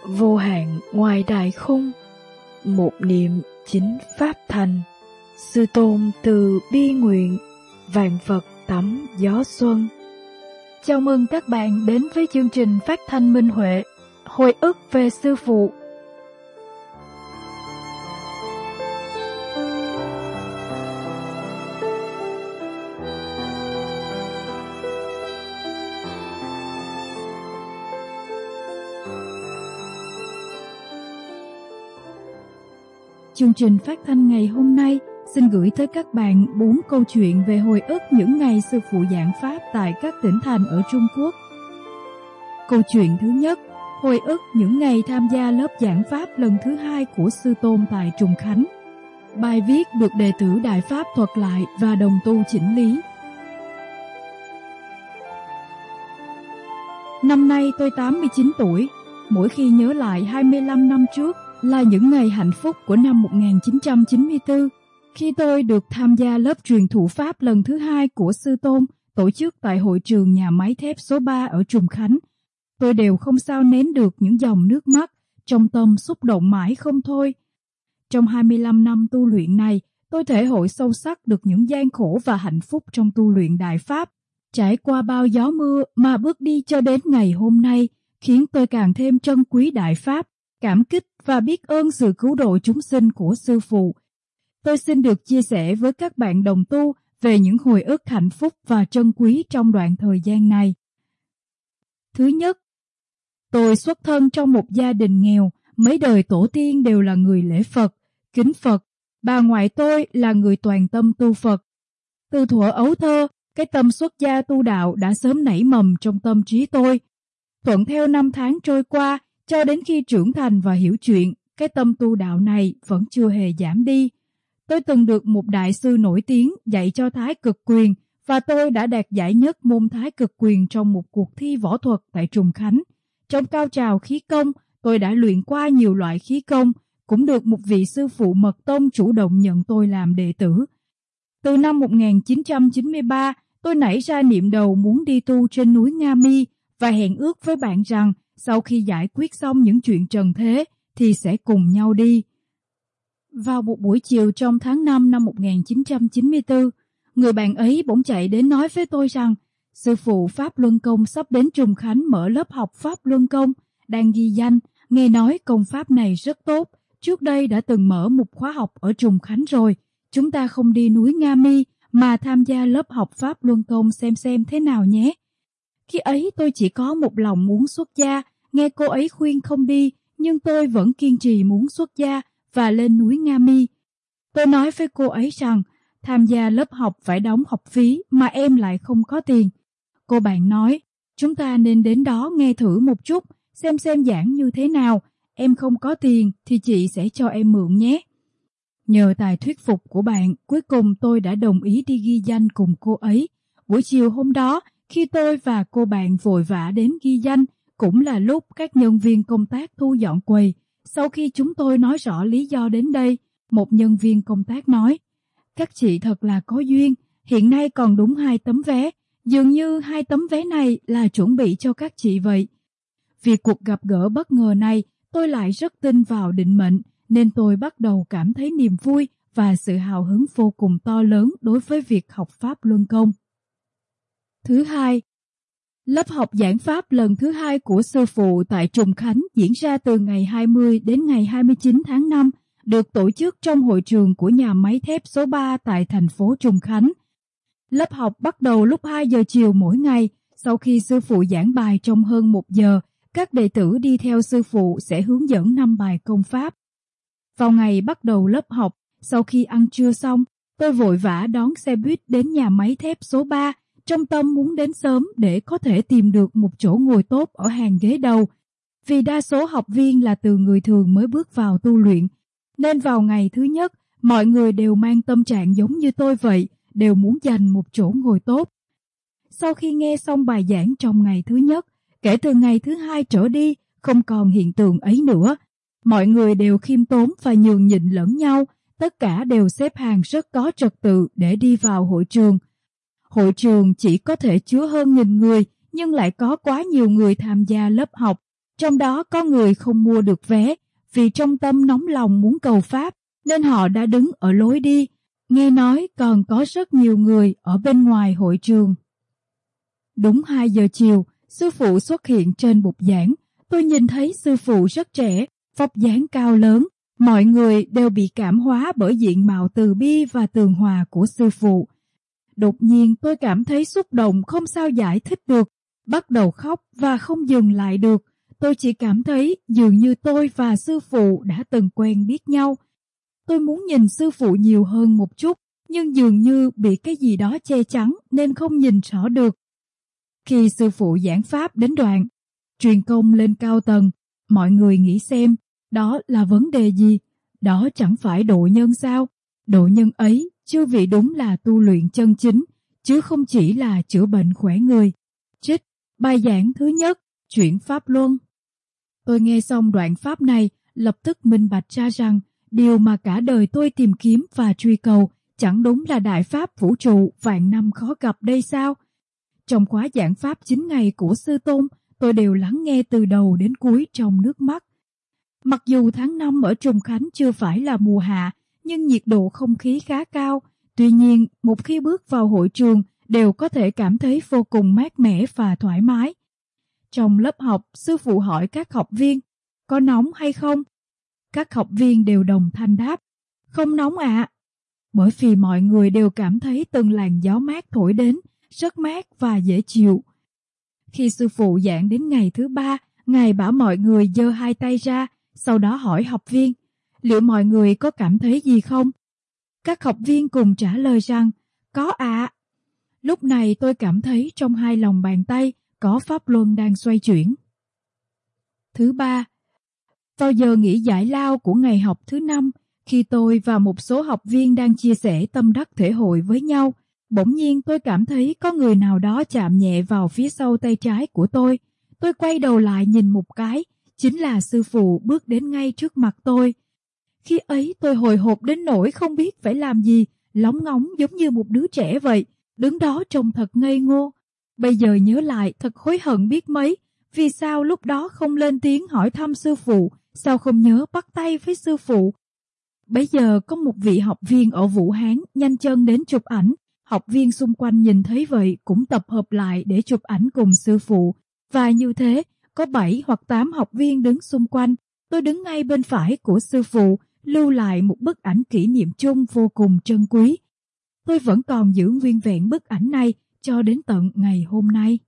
Vô hạn ngoài đại khung, một niệm chính pháp thành. Sư tôn từ bi nguyện, vạn vật tắm gió xuân. Chào mừng các bạn đến với chương trình phát thanh Minh Huệ, hồi ức về sư phụ. Chương trình phát thanh ngày hôm nay xin gửi tới các bạn 4 câu chuyện về hồi ức những ngày sư phụ giảng pháp tại các tỉnh thành ở Trung Quốc. Câu chuyện thứ nhất, hồi ức những ngày tham gia lớp giảng pháp lần thứ 2 của sư tôn tại Trùng Khánh. Bài viết được đệ tử Đại Pháp thuật lại và đồng tu chỉnh lý. Năm nay tôi 89 tuổi, mỗi khi nhớ lại 25 năm trước là những ngày hạnh phúc của năm 1994, khi tôi được tham gia lớp truyền thụ pháp lần thứ 2 của sư tôn tổ chức tại hội trường nhà máy thép số 3 ở Trùng Khánh. Tôi đều không sao nén được những dòng nước mắt, trong tâm xúc động mãi không thôi. Trong 25 năm tu luyện này, tôi thể hội sâu sắc được những gian khổ và hạnh phúc trong tu luyện Đại Pháp. Trải qua bao gió mưa mà bước đi cho đến ngày hôm nay, khiến tôi càng thêm trân quý Đại Pháp, cảm kích và biết ơn sự cứu độ chúng sinh của sư phụ. Tôi xin được chia sẻ với các bạn đồng tu về những hồi ức hạnh phúc và trân quý trong đoạn thời gian này. Thứ nhất, tôi xuất thân trong một gia đình nghèo, mấy đời tổ tiên đều là người lễ Phật, kính Phật. Bà ngoại tôi là người toàn tâm tu Phật. Từ thuở ấu thơ, cái tâm xuất gia tu đạo đã sớm nảy mầm trong tâm trí tôi. Thuận theo năm tháng trôi qua, cho đến khi trưởng thành và hiểu chuyện, cái tâm tu đạo này vẫn chưa hề giảm đi. Tôi từng được một đại sư nổi tiếng dạy cho Thái Cực Quyền và tôi đã đạt giải nhất môn Thái Cực Quyền trong một cuộc thi võ thuật tại Trùng Khánh. Trong cao trào khí công, tôi đã luyện qua nhiều loại khí công, cũng được một vị sư phụ mật tông chủ động nhận tôi làm đệ tử. Từ năm 1993, tôi nảy ra niệm đầu muốn đi tu trên núi Nga Mi và hẹn ước với bạn rằng sau khi giải quyết xong những chuyện trần thế thì sẽ cùng nhau đi. Vào một buổi chiều trong tháng 5 năm 1994, người bạn ấy bỗng chạy đến nói với tôi rằng sư phụ Pháp Luân Công sắp đến Trùng Khánh mở lớp học Pháp Luân Công, đang ghi danh, nghe nói công pháp này rất tốt, trước đây đã từng mở một khóa học ở Trùng Khánh rồi, chúng ta không đi núi Nga Mi mà tham gia lớp học Pháp Luân Công xem thế nào nhé. Khi ấy tôi chỉ có một lòng muốn xuất gia, nghe cô ấy khuyên không đi, nhưng tôi vẫn kiên trì muốn xuất gia và lên núi Nga Mi. Tôi nói với cô ấy rằng tham gia lớp học phải đóng học phí mà em lại không có tiền. Cô bạn nói, chúng ta nên đến đó nghe thử một chút, xem giảng như thế nào, em không có tiền thì chị sẽ cho em mượn nhé. Nhờ tài thuyết phục của bạn, cuối cùng tôi đã đồng ý đi ghi danh cùng cô ấy. Buổi chiều hôm đó, khi tôi và cô bạn vội vã đến ghi danh, cũng là lúc các nhân viên công tác thu dọn quầy. Sau khi chúng tôi nói rõ lý do đến đây, một nhân viên công tác nói, các chị thật là có duyên, hiện nay còn đúng 2 tấm vé, dường như 2 tấm vé này là chuẩn bị cho các chị vậy. Vì cuộc gặp gỡ bất ngờ này, tôi lại rất tin vào định mệnh, nên tôi bắt đầu cảm thấy niềm vui và sự hào hứng vô cùng to lớn đối với việc học Pháp Luân Công. Thứ hai, lớp học giảng pháp lần thứ 2 của sư phụ tại Trùng Khánh diễn ra từ ngày 20 đến ngày 29 tháng 5, được tổ chức trong hội trường của nhà máy thép số 3 tại thành phố Trùng Khánh. Lớp học bắt đầu lúc 2 giờ chiều mỗi ngày. Sau khi sư phụ giảng bài trong hơn 1 giờ, các đệ tử đi theo sư phụ sẽ hướng dẫn 5 bài công pháp. Vào ngày bắt đầu lớp học, sau khi ăn trưa xong, tôi vội vã đón xe buýt đến nhà máy thép số 3, trong tâm muốn đến sớm để có thể tìm được một chỗ ngồi tốt ở hàng ghế đầu. Vì đa số học viên là từ người thường mới bước vào tu luyện, nên vào ngày thứ nhất, mọi người đều mang tâm trạng giống như tôi vậy, đều muốn giành một chỗ ngồi tốt. Sau khi nghe xong bài giảng trong ngày thứ nhất, kể từ ngày thứ 2 trở đi, không còn hiện tượng ấy nữa. Mọi người đều khiêm tốn và nhường nhịn lẫn nhau, tất cả đều xếp hàng rất có trật tự để đi vào hội trường. Hội trường chỉ có thể chứa hơn 1000 người, nhưng lại có quá nhiều người tham gia lớp học. Trong đó có người không mua được vé vì trong tâm nóng lòng muốn cầu Pháp nên họ đã đứng ở lối đi. Nghe nói còn có rất nhiều người ở bên ngoài hội trường. Đúng 2 giờ chiều, sư phụ xuất hiện trên bục giảng. Tôi nhìn thấy sư phụ rất trẻ, vóc dáng cao lớn. Mọi người đều bị cảm hóa bởi diện mạo từ bi và tường hòa của sư phụ. Đột nhiên tôi cảm thấy xúc động không sao giải thích được, bắt đầu khóc và không dừng lại được. Tôi chỉ cảm thấy dường như tôi và sư phụ đã từng quen biết nhau. Tôi muốn nhìn sư phụ nhiều hơn một chút, nhưng dường như bị cái gì đó che chắn nên không nhìn rõ được. Khi sư phụ giảng pháp đến đoạn truyền công lên cao tầng, mọi người nghĩ xem đó là vấn đề gì? Đó chẳng phải độ nhân sao? Độ nhân ấy chư vị đúng là tu luyện chân chính, chứ không chỉ là chữa bệnh khỏe người. Trích bài giảng thứ nhất, chuyển pháp luân. Tôi nghe xong đoạn pháp này, lập tức minh bạch ra rằng điều mà cả đời tôi tìm kiếm và truy cầu chẳng đúng là đại pháp vũ trụ vạn năm khó gặp đây sao? Trong khóa giảng pháp 9 ngày của Sư Tôn, tôi đều lắng nghe từ đầu đến cuối trong nước mắt. Mặc dù tháng 5 ở Trùng Khánh chưa phải là mùa hạ, nhưng nhiệt độ không khí khá cao. Tuy nhiên, một khi bước vào hội trường, đều có thể cảm thấy vô cùng mát mẻ và thoải mái. Trong lớp học, sư phụ hỏi các học viên, có nóng hay không? Các học viên đều đồng thanh đáp, không nóng ạ. Bởi vì mọi người đều cảm thấy từng làn gió mát thổi đến, rất mát và dễ chịu. Khi sư phụ giảng đến ngày thứ 3, Ngài bảo mọi người giơ 2 tay ra, sau đó hỏi học viên, liệu mọi người có cảm thấy gì không? Các học viên cùng trả lời rằng, có ạ. Lúc này tôi cảm thấy trong 2 lòng bàn tay có pháp luân đang xoay chuyển. Thứ 3, vào giờ nghỉ giải lao của ngày học thứ 5, khi tôi và một số học viên đang chia sẻ tâm đắc thể hội với nhau, bỗng nhiên tôi cảm thấy có người nào đó chạm nhẹ vào phía sau tay trái của tôi. Tôi quay đầu lại nhìn một cái, chính là sư phụ bước đến ngay trước mặt tôi. Khi ấy tôi hồi hộp đến nỗi không biết phải làm gì, lóng ngóng giống như một đứa trẻ vậy, đứng đó trông thật ngây ngô. Bây giờ nhớ lại thật hối hận biết mấy, vì sao lúc đó không lên tiếng hỏi thăm sư phụ, sao không nhớ bắt tay với sư phụ. Bây giờ có một vị học viên ở Vũ Hán nhanh chân đến chụp ảnh, học viên xung quanh nhìn thấy vậy cũng tập hợp lại để chụp ảnh cùng sư phụ. Và như thế, có 7 hoặc 8 học viên đứng xung quanh, tôi đứng ngay bên phải của sư phụ, lưu lại một bức ảnh kỷ niệm chung vô cùng trân quý. Tôi vẫn còn giữ nguyên vẹn bức ảnh này cho đến tận ngày hôm nay.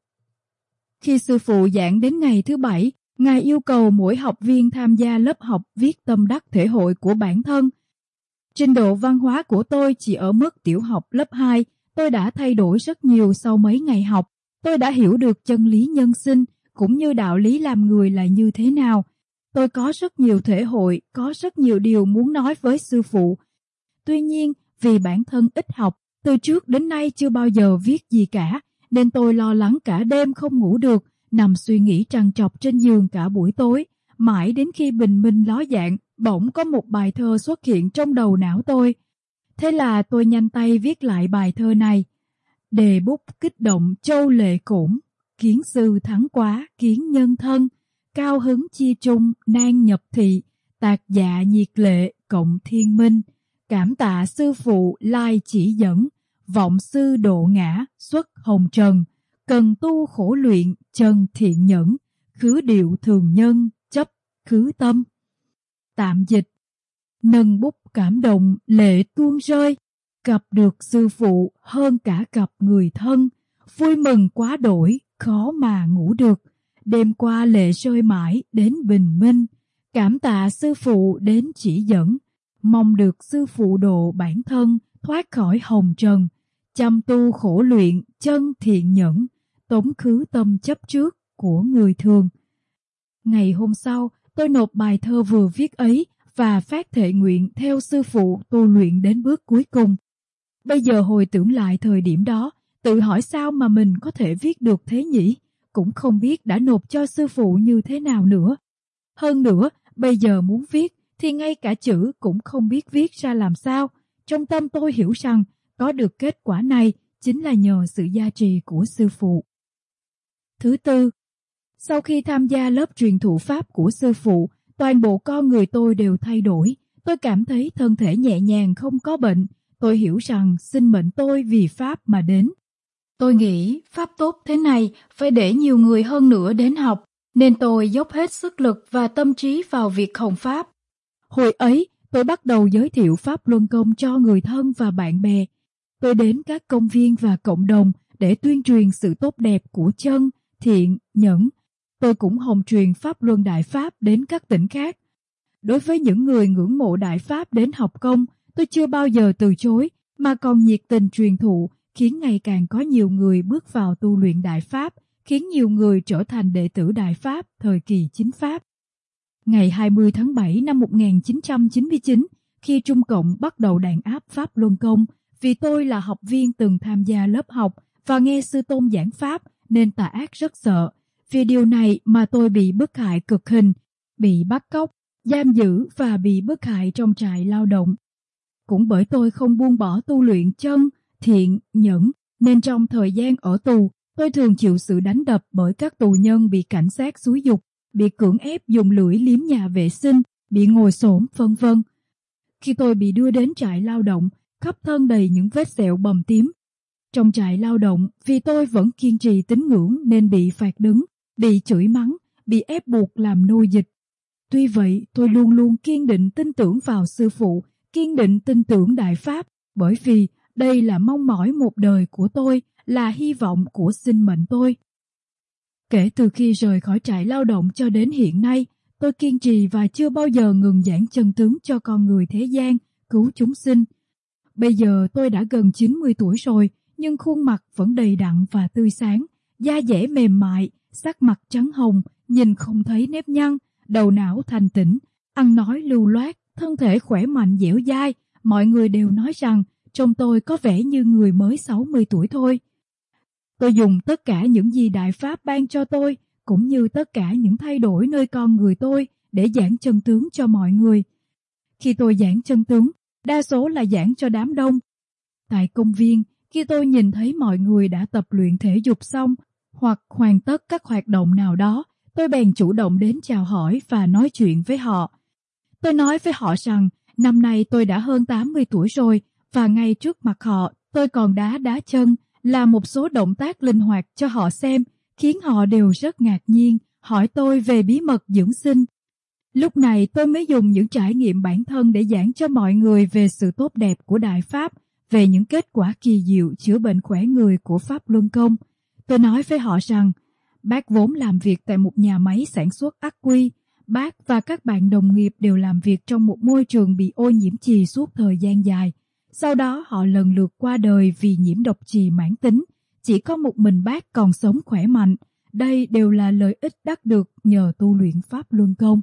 Khi sư phụ giảng đến ngày thứ 7, Ngài yêu cầu mỗi học viên tham gia lớp học viết tâm đắc thể hội của bản thân. Trình độ văn hóa của tôi chỉ ở mức tiểu học lớp 2, tôi đã thay đổi rất nhiều sau mấy ngày học. Tôi đã hiểu được chân lý nhân sinh, cũng như đạo lý làm người là như thế nào. Tôi có rất nhiều thể hội, có rất nhiều điều muốn nói với sư phụ. Tuy nhiên, vì bản thân ít học, từ trước đến nay chưa bao giờ viết gì cả, nên tôi lo lắng cả đêm không ngủ được, nằm suy nghĩ trằn trọc trên giường cả buổi tối. Mãi đến khi bình minh ló dạng, bỗng có một bài thơ xuất hiện trong đầu não tôi. Thế là tôi nhanh tay viết lại bài thơ này. Đề bút kích động châu lệ cổn, kiến sư thắng quá kiến nhân thân, cao hứng chia trung nan nhập thị, tạc dạ nhiệt lệ cộng thiên minh, cảm tạ sư phụ lai chỉ dẫn, vọng sư độ ngã xuất hồng trần, cần tu khổ luyện chân thiện nhẫn, khứ điệu thường nhân chấp khứ tâm. Tạm dịch, nâng bút cảm động lệ tuôn rơi, gặp được sư phụ hơn cả gặp người thân, vui mừng quá đổi khó mà ngủ được, đêm qua lệ rơi mãi đến bình minh, cảm tạ sư phụ đến chỉ dẫn, mong được sư phụ độ bản thân thoát khỏi hồng trần, chăm tu khổ luyện chân thiện nhẫn, tống khứ tâm chấp trước của người thường. Ngày hôm sau, tôi nộp bài thơ vừa viết ấy và phát thệ nguyện theo sư phụ tu luyện đến bước cuối cùng. Bây giờ hồi tưởng lại thời điểm đó, tự hỏi sao mà mình có thể viết được thế nhỉ? Cũng không biết đã nộp cho sư phụ như thế nào nữa. Hơn nữa, bây giờ muốn viết thì ngay cả chữ cũng không biết viết ra làm sao. Trong tâm tôi hiểu rằng có được kết quả này chính là nhờ sự gia trì của sư phụ. Thứ tư, Sau khi tham gia lớp truyền thụ Pháp của sư phụ, toàn bộ con người tôi đều thay đổi. Tôi cảm thấy thân thể nhẹ nhàng, không có bệnh. Tôi hiểu rằng sinh mệnh tôi vì Pháp mà đến. Tôi nghĩ Pháp tốt thế này phải để nhiều người hơn nữa đến học, nên tôi dốc hết sức lực và tâm trí vào việc hồng Pháp. Hồi ấy, tôi bắt đầu giới thiệu Pháp Luân Công cho người thân và bạn bè. Tôi đến các công viên và cộng đồng để tuyên truyền sự tốt đẹp của chân, thiện, nhẫn. Tôi cũng hồng truyền Pháp Luân Đại Pháp đến các tỉnh khác. Đối với những người ngưỡng mộ Đại Pháp đến học công, tôi chưa bao giờ từ chối, mà còn nhiệt tình truyền thụ, khiến ngày càng có nhiều người bước vào tu luyện Đại Pháp, khiến nhiều người trở thành đệ tử Đại Pháp thời kỳ chính Pháp. Ngày 20 tháng 7 năm 1999, khi Trung Cộng bắt đầu đàn áp Pháp Luân Công, vì tôi là học viên từng tham gia lớp học và nghe sư tôn giảng Pháp nên tà ác rất sợ. Vì điều này mà tôi bị bức hại cực hình, bị bắt cóc, giam giữ và bị bức hại trong trại lao động. Cũng bởi tôi không buông bỏ tu luyện chân, thiện, nhẫn, nên trong thời gian ở tù, tôi thường chịu sự đánh đập bởi các tù nhân bị cảnh sát xúi giục, bị cưỡng ép dùng lưỡi liếm nhà vệ sinh, bị ngồi xổm, vân vân. Khi tôi bị đưa đến trại lao động, khắp thân đầy những vết sẹo bầm tím. Trong trại lao động, vì tôi vẫn kiên trì tín ngưỡng nên bị phạt đứng, bị chửi mắng, bị ép buộc làm nô dịch. Tuy vậy, tôi luôn luôn kiên định tin tưởng vào sư phụ, kiên định tin tưởng Đại Pháp, bởi vì đây là mong mỏi một đời của tôi, là hy vọng của sinh mệnh tôi. Kể từ khi rời khỏi trại lao động cho đến hiện nay, tôi kiên trì và chưa bao giờ ngừng giảng chân tướng cho con người thế gian, cứu chúng sinh. Bây giờ tôi đã gần 90 tuổi rồi, nhưng khuôn mặt vẫn đầy đặn và tươi sáng, da dẻ mềm mại, sắc mặt trắng hồng, nhìn không thấy nếp nhăn, đầu não thanh tĩnh, ăn nói lưu loát, thân thể khỏe mạnh dẻo dai. Mọi người đều nói rằng trông tôi có vẻ như người mới 60 tuổi thôi. Tôi dùng tất cả những gì Đại Pháp ban cho tôi, cũng như tất cả những thay đổi nơi con người tôi để giảng chân tướng cho mọi người. Khi tôi giảng chân tướng, đa số là giảng cho đám đông. Tại công viên, khi tôi nhìn thấy mọi người đã tập luyện thể dục xong hoặc hoàn tất các hoạt động nào đó, tôi bèn chủ động đến chào hỏi và nói chuyện với họ. Tôi nói với họ rằng năm nay tôi đã hơn 80 tuổi rồi và ngay trước mặt họ tôi còn đá chân, làm một số động tác linh hoạt cho họ xem, khiến họ đều rất ngạc nhiên, hỏi tôi về bí mật dưỡng sinh. Lúc này tôi mới dùng những trải nghiệm bản thân để giảng cho mọi người về sự tốt đẹp của Đại Pháp, về những kết quả kỳ diệu chữa bệnh khỏe người của Pháp Luân Công. Tôi nói với họ rằng, bác vốn làm việc tại một nhà máy sản xuất ắc quy. Bác và các bạn đồng nghiệp đều làm việc trong một môi trường bị ô nhiễm chì suốt thời gian dài. Sau đó họ lần lượt qua đời vì nhiễm độc chì mãn tính. Chỉ có một mình bác còn sống khỏe mạnh. Đây đều là lợi ích đắc được nhờ tu luyện Pháp Luân Công.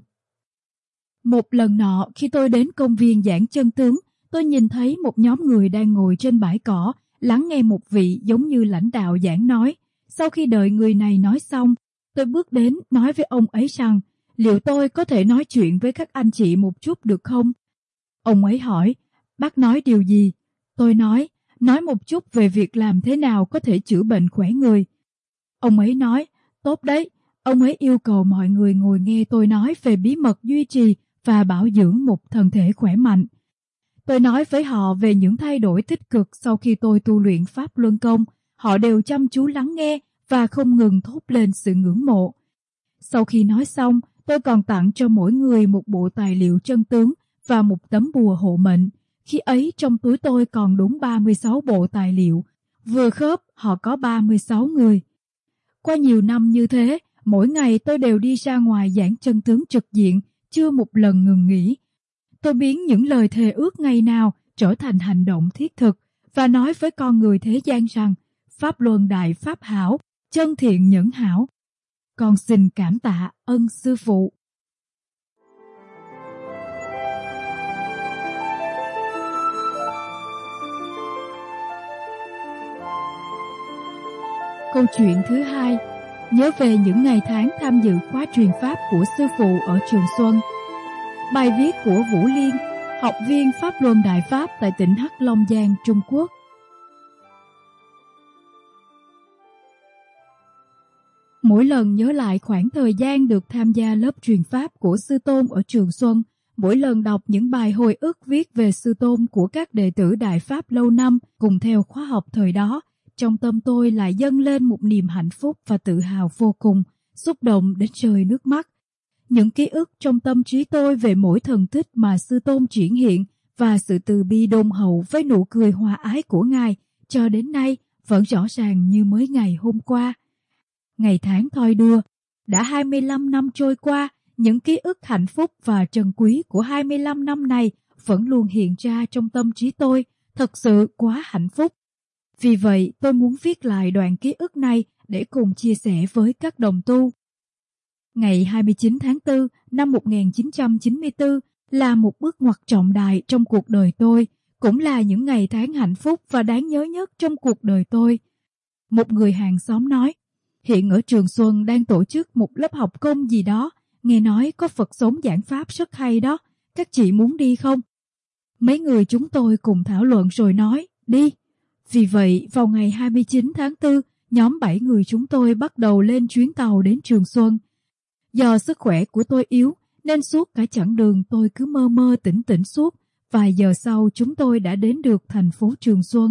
Một lần nọ, khi tôi đến công viên giảng chân tướng, tôi nhìn thấy một nhóm người đang ngồi trên bãi cỏ, lắng nghe một vị giống như lãnh đạo giảng nói. Sau khi đợi người này nói xong, tôi bước đến nói với ông ấy rằng, liệu tôi có thể nói chuyện với các anh chị một chút được không? Ông ấy hỏi, bác nói điều gì? Tôi nói một chút về việc làm thế nào có thể chữa bệnh khỏe người. Ông ấy nói, tốt đấy. Ông ấy yêu cầu mọi người ngồi nghe tôi nói về bí mật duy trì và bảo dưỡng một thân thể khỏe mạnh. Tôi nói với họ về những thay đổi tích cực sau khi tôi tu luyện Pháp Luân Công. Họ đều chăm chú lắng nghe và không ngừng thốt lên sự ngưỡng mộ. Sau khi nói xong, tôi còn tặng cho mỗi người một bộ tài liệu chân tướng và một tấm bùa hộ mệnh. Khi ấy trong túi tôi còn đúng 36 bộ tài liệu, vừa khớp họ có 36 người. Qua nhiều năm như thế, mỗi ngày tôi đều đi ra ngoài giảng chân tướng trực diện, chưa một lần ngừng nghỉ. Tôi biến những lời thề ước ngày nào trở thành hành động thiết thực và nói với con người thế gian rằng Pháp Luân Đại Pháp hảo, chân thiện nhẫn hảo. Con xin cảm tạ ân sư phụ. Câu chuyện thứ hai, nhớ về những ngày tháng tham dự khóa truyền pháp của sư phụ ở Trường Xuân. Bài viết của Vũ Liên, học viên Pháp Luân Đại Pháp tại tỉnh Hắc Long Giang, Trung Quốc. Mỗi lần nhớ lại khoảng thời gian được tham gia lớp truyền pháp của Sư Tôn ở Trường Xuân, mỗi lần đọc những bài hồi ức viết về Sư Tôn của các đệ tử Đại Pháp lâu năm cùng theo khóa học thời đó, trong tâm tôi lại dâng lên một niềm hạnh phúc và tự hào vô cùng, xúc động đến rơi nước mắt. Những ký ức trong tâm trí tôi về mỗi thần tích mà Sư Tôn triển hiện và sự từ bi đôn hậu với nụ cười hòa ái của Ngài cho đến nay vẫn rõ ràng như mới ngày hôm qua. Ngày tháng thoi đưa, đã 25 năm trôi qua, những ký ức hạnh phúc và trân quý của 25 năm này vẫn luôn hiện ra trong tâm trí tôi, thật sự quá hạnh phúc. Vì vậy, tôi muốn viết lại đoạn ký ức này để cùng chia sẻ với các đồng tu. Ngày 29 tháng 4 năm 1994 là một bước ngoặt trọng đại trong cuộc đời tôi, cũng là những ngày tháng hạnh phúc và đáng nhớ nhất trong cuộc đời tôi. Một người hàng xóm nói, hiện ở Trường Xuân đang tổ chức một lớp học công gì đó, nghe nói có Phật sống giảng pháp rất hay đó, các chị muốn đi không? Mấy người chúng tôi cùng thảo luận rồi nói, đi. Vì vậy, vào ngày 29 tháng 4, nhóm 7 người chúng tôi bắt đầu lên chuyến tàu đến Trường Xuân. Do sức khỏe của tôi yếu, nên suốt cả chặng đường tôi cứ mơ mơ tỉnh tỉnh suốt. Vài giờ sau chúng tôi đã đến được thành phố Trường Xuân.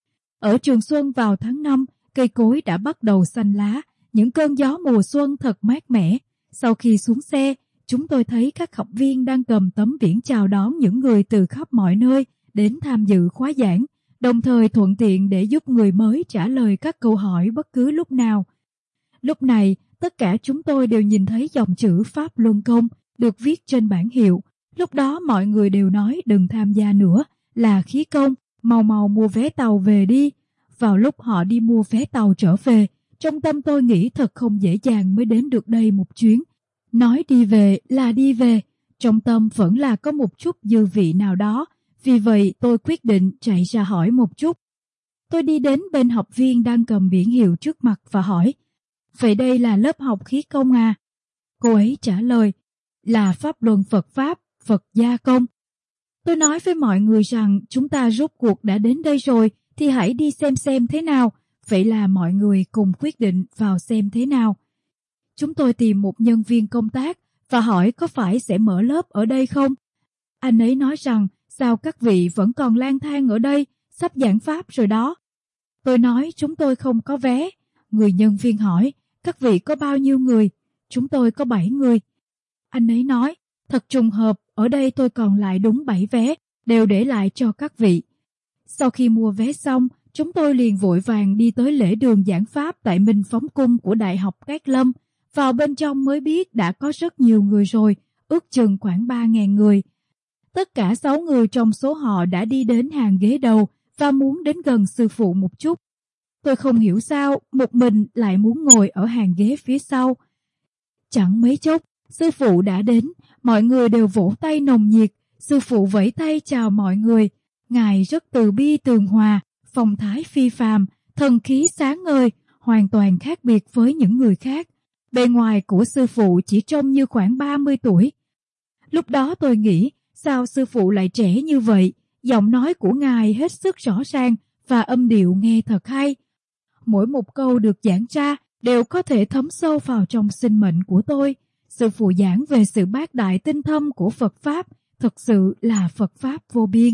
Ở Trường Xuân vào tháng 5, cây cối đã bắt đầu xanh lá, những cơn gió mùa xuân thật mát mẻ. Sau khi xuống xe, chúng tôi thấy các học viên đang cầm tấm biển chào đón những người từ khắp mọi nơi đến tham dự khóa giảng, đồng thời thuận tiện để giúp người mới trả lời các câu hỏi bất cứ lúc nào. Lúc này, tất cả chúng tôi đều nhìn thấy dòng chữ Pháp Luân Công được viết trên bảng hiệu. Lúc đó mọi người đều nói đừng tham gia nữa, là khí công, mau mau mua vé tàu về đi. Vào lúc họ đi mua vé tàu trở về, trong tâm tôi nghĩ thật không dễ dàng mới đến được đây một chuyến. Nói đi về là đi về, trong tâm vẫn là có một chút dư vị nào đó, vì vậy tôi quyết định chạy ra hỏi một chút. Tôi đi đến bên học viên đang cầm biển hiệu trước mặt và hỏi, vậy đây là lớp học khí công à? Cô ấy trả lời, là Pháp Luân Phật Pháp, Phật Gia Công. Tôi nói với mọi người rằng chúng ta rốt cuộc đã đến đây rồi thì hãy đi xem thế nào. Vậy là mọi người cùng quyết định vào xem thế nào. Chúng tôi tìm một nhân viên công tác và hỏi có phải sẽ mở lớp ở đây không? Anh ấy nói rằng sao các vị vẫn còn lang thang ở đây, sắp giảng pháp rồi đó. Tôi nói chúng tôi không có vé. Người nhân viên hỏi, các vị có bao nhiêu người? Chúng tôi có 7 người. Anh ấy nói, thật trùng hợp, ở đây tôi còn lại đúng 7 vé, đều để lại cho các vị. Sau khi mua vé xong, chúng tôi liền vội vàng đi tới lễ đường giảng pháp tại Minh Phóng Cung của Đại học Cát Lâm. Vào bên trong mới biết đã có rất nhiều người rồi, ước chừng khoảng 3.000 người. Tất cả 6 người trong số họ đã đi đến hàng ghế đầu và muốn đến gần sư phụ một chút. Tôi không hiểu sao một mình lại muốn ngồi ở hàng ghế phía sau. Chẳng mấy chốc, sư phụ đã đến, mọi người đều vỗ tay nồng nhiệt, sư phụ vẫy tay chào mọi người. Ngài rất từ bi tường hòa, phong thái phi phàm, thần khí sáng ngời, hoàn toàn khác biệt với những người khác. Bề ngoài của sư phụ chỉ trông như khoảng 30 tuổi. Lúc đó tôi nghĩ, sao sư phụ lại trẻ như vậy? Giọng nói của ngài hết sức rõ ràng và âm điệu nghe thật hay. Mỗi một câu được giảng ra đều có thể thấm sâu vào trong sinh mệnh của tôi. Sư phụ giảng về sự bác đại tinh thâm của Phật Pháp, thực sự là Phật Pháp vô biên.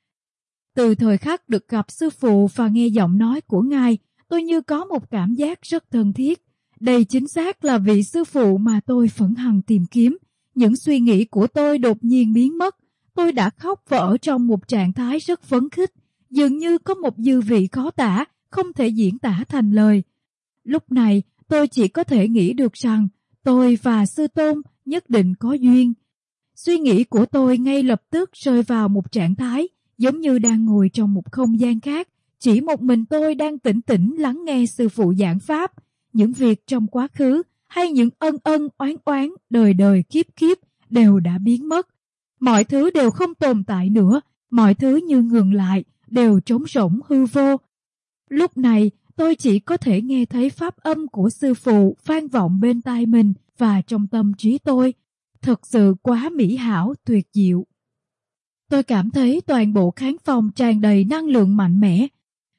Từ thời khắc được gặp sư phụ và nghe giọng nói của ngài, tôi như có một cảm giác rất thân thiết. Đây chính xác là vị sư phụ mà tôi phẫn hằn tìm kiếm. Những suy nghĩ của tôi đột nhiên biến mất. Tôi đã khóc và ở trong một trạng thái rất phấn khích. Dường như có một dư vị khó tả, không thể diễn tả thành lời. Lúc này, tôi chỉ có thể nghĩ được rằng tôi và sư tôn nhất định có duyên. Suy nghĩ của tôi ngay lập tức rơi vào một trạng thái giống như đang ngồi trong một không gian khác. Chỉ một mình tôi đang tĩnh tĩnh lắng nghe sư phụ giảng pháp. Những việc trong quá khứ hay những ân ân oán oán đời đời kiếp kiếp đều đã biến mất. Mọi thứ đều không tồn tại nữa, mọi thứ như ngừng lại, đều trống rỗng hư vô. Lúc này tôi chỉ có thể nghe thấy pháp âm của sư phụ vang vọng bên tai mình và trong tâm trí tôi. Thật sự quá mỹ hảo, tuyệt diệu. Tôi cảm thấy toàn bộ khán phòng tràn đầy năng lượng mạnh mẽ.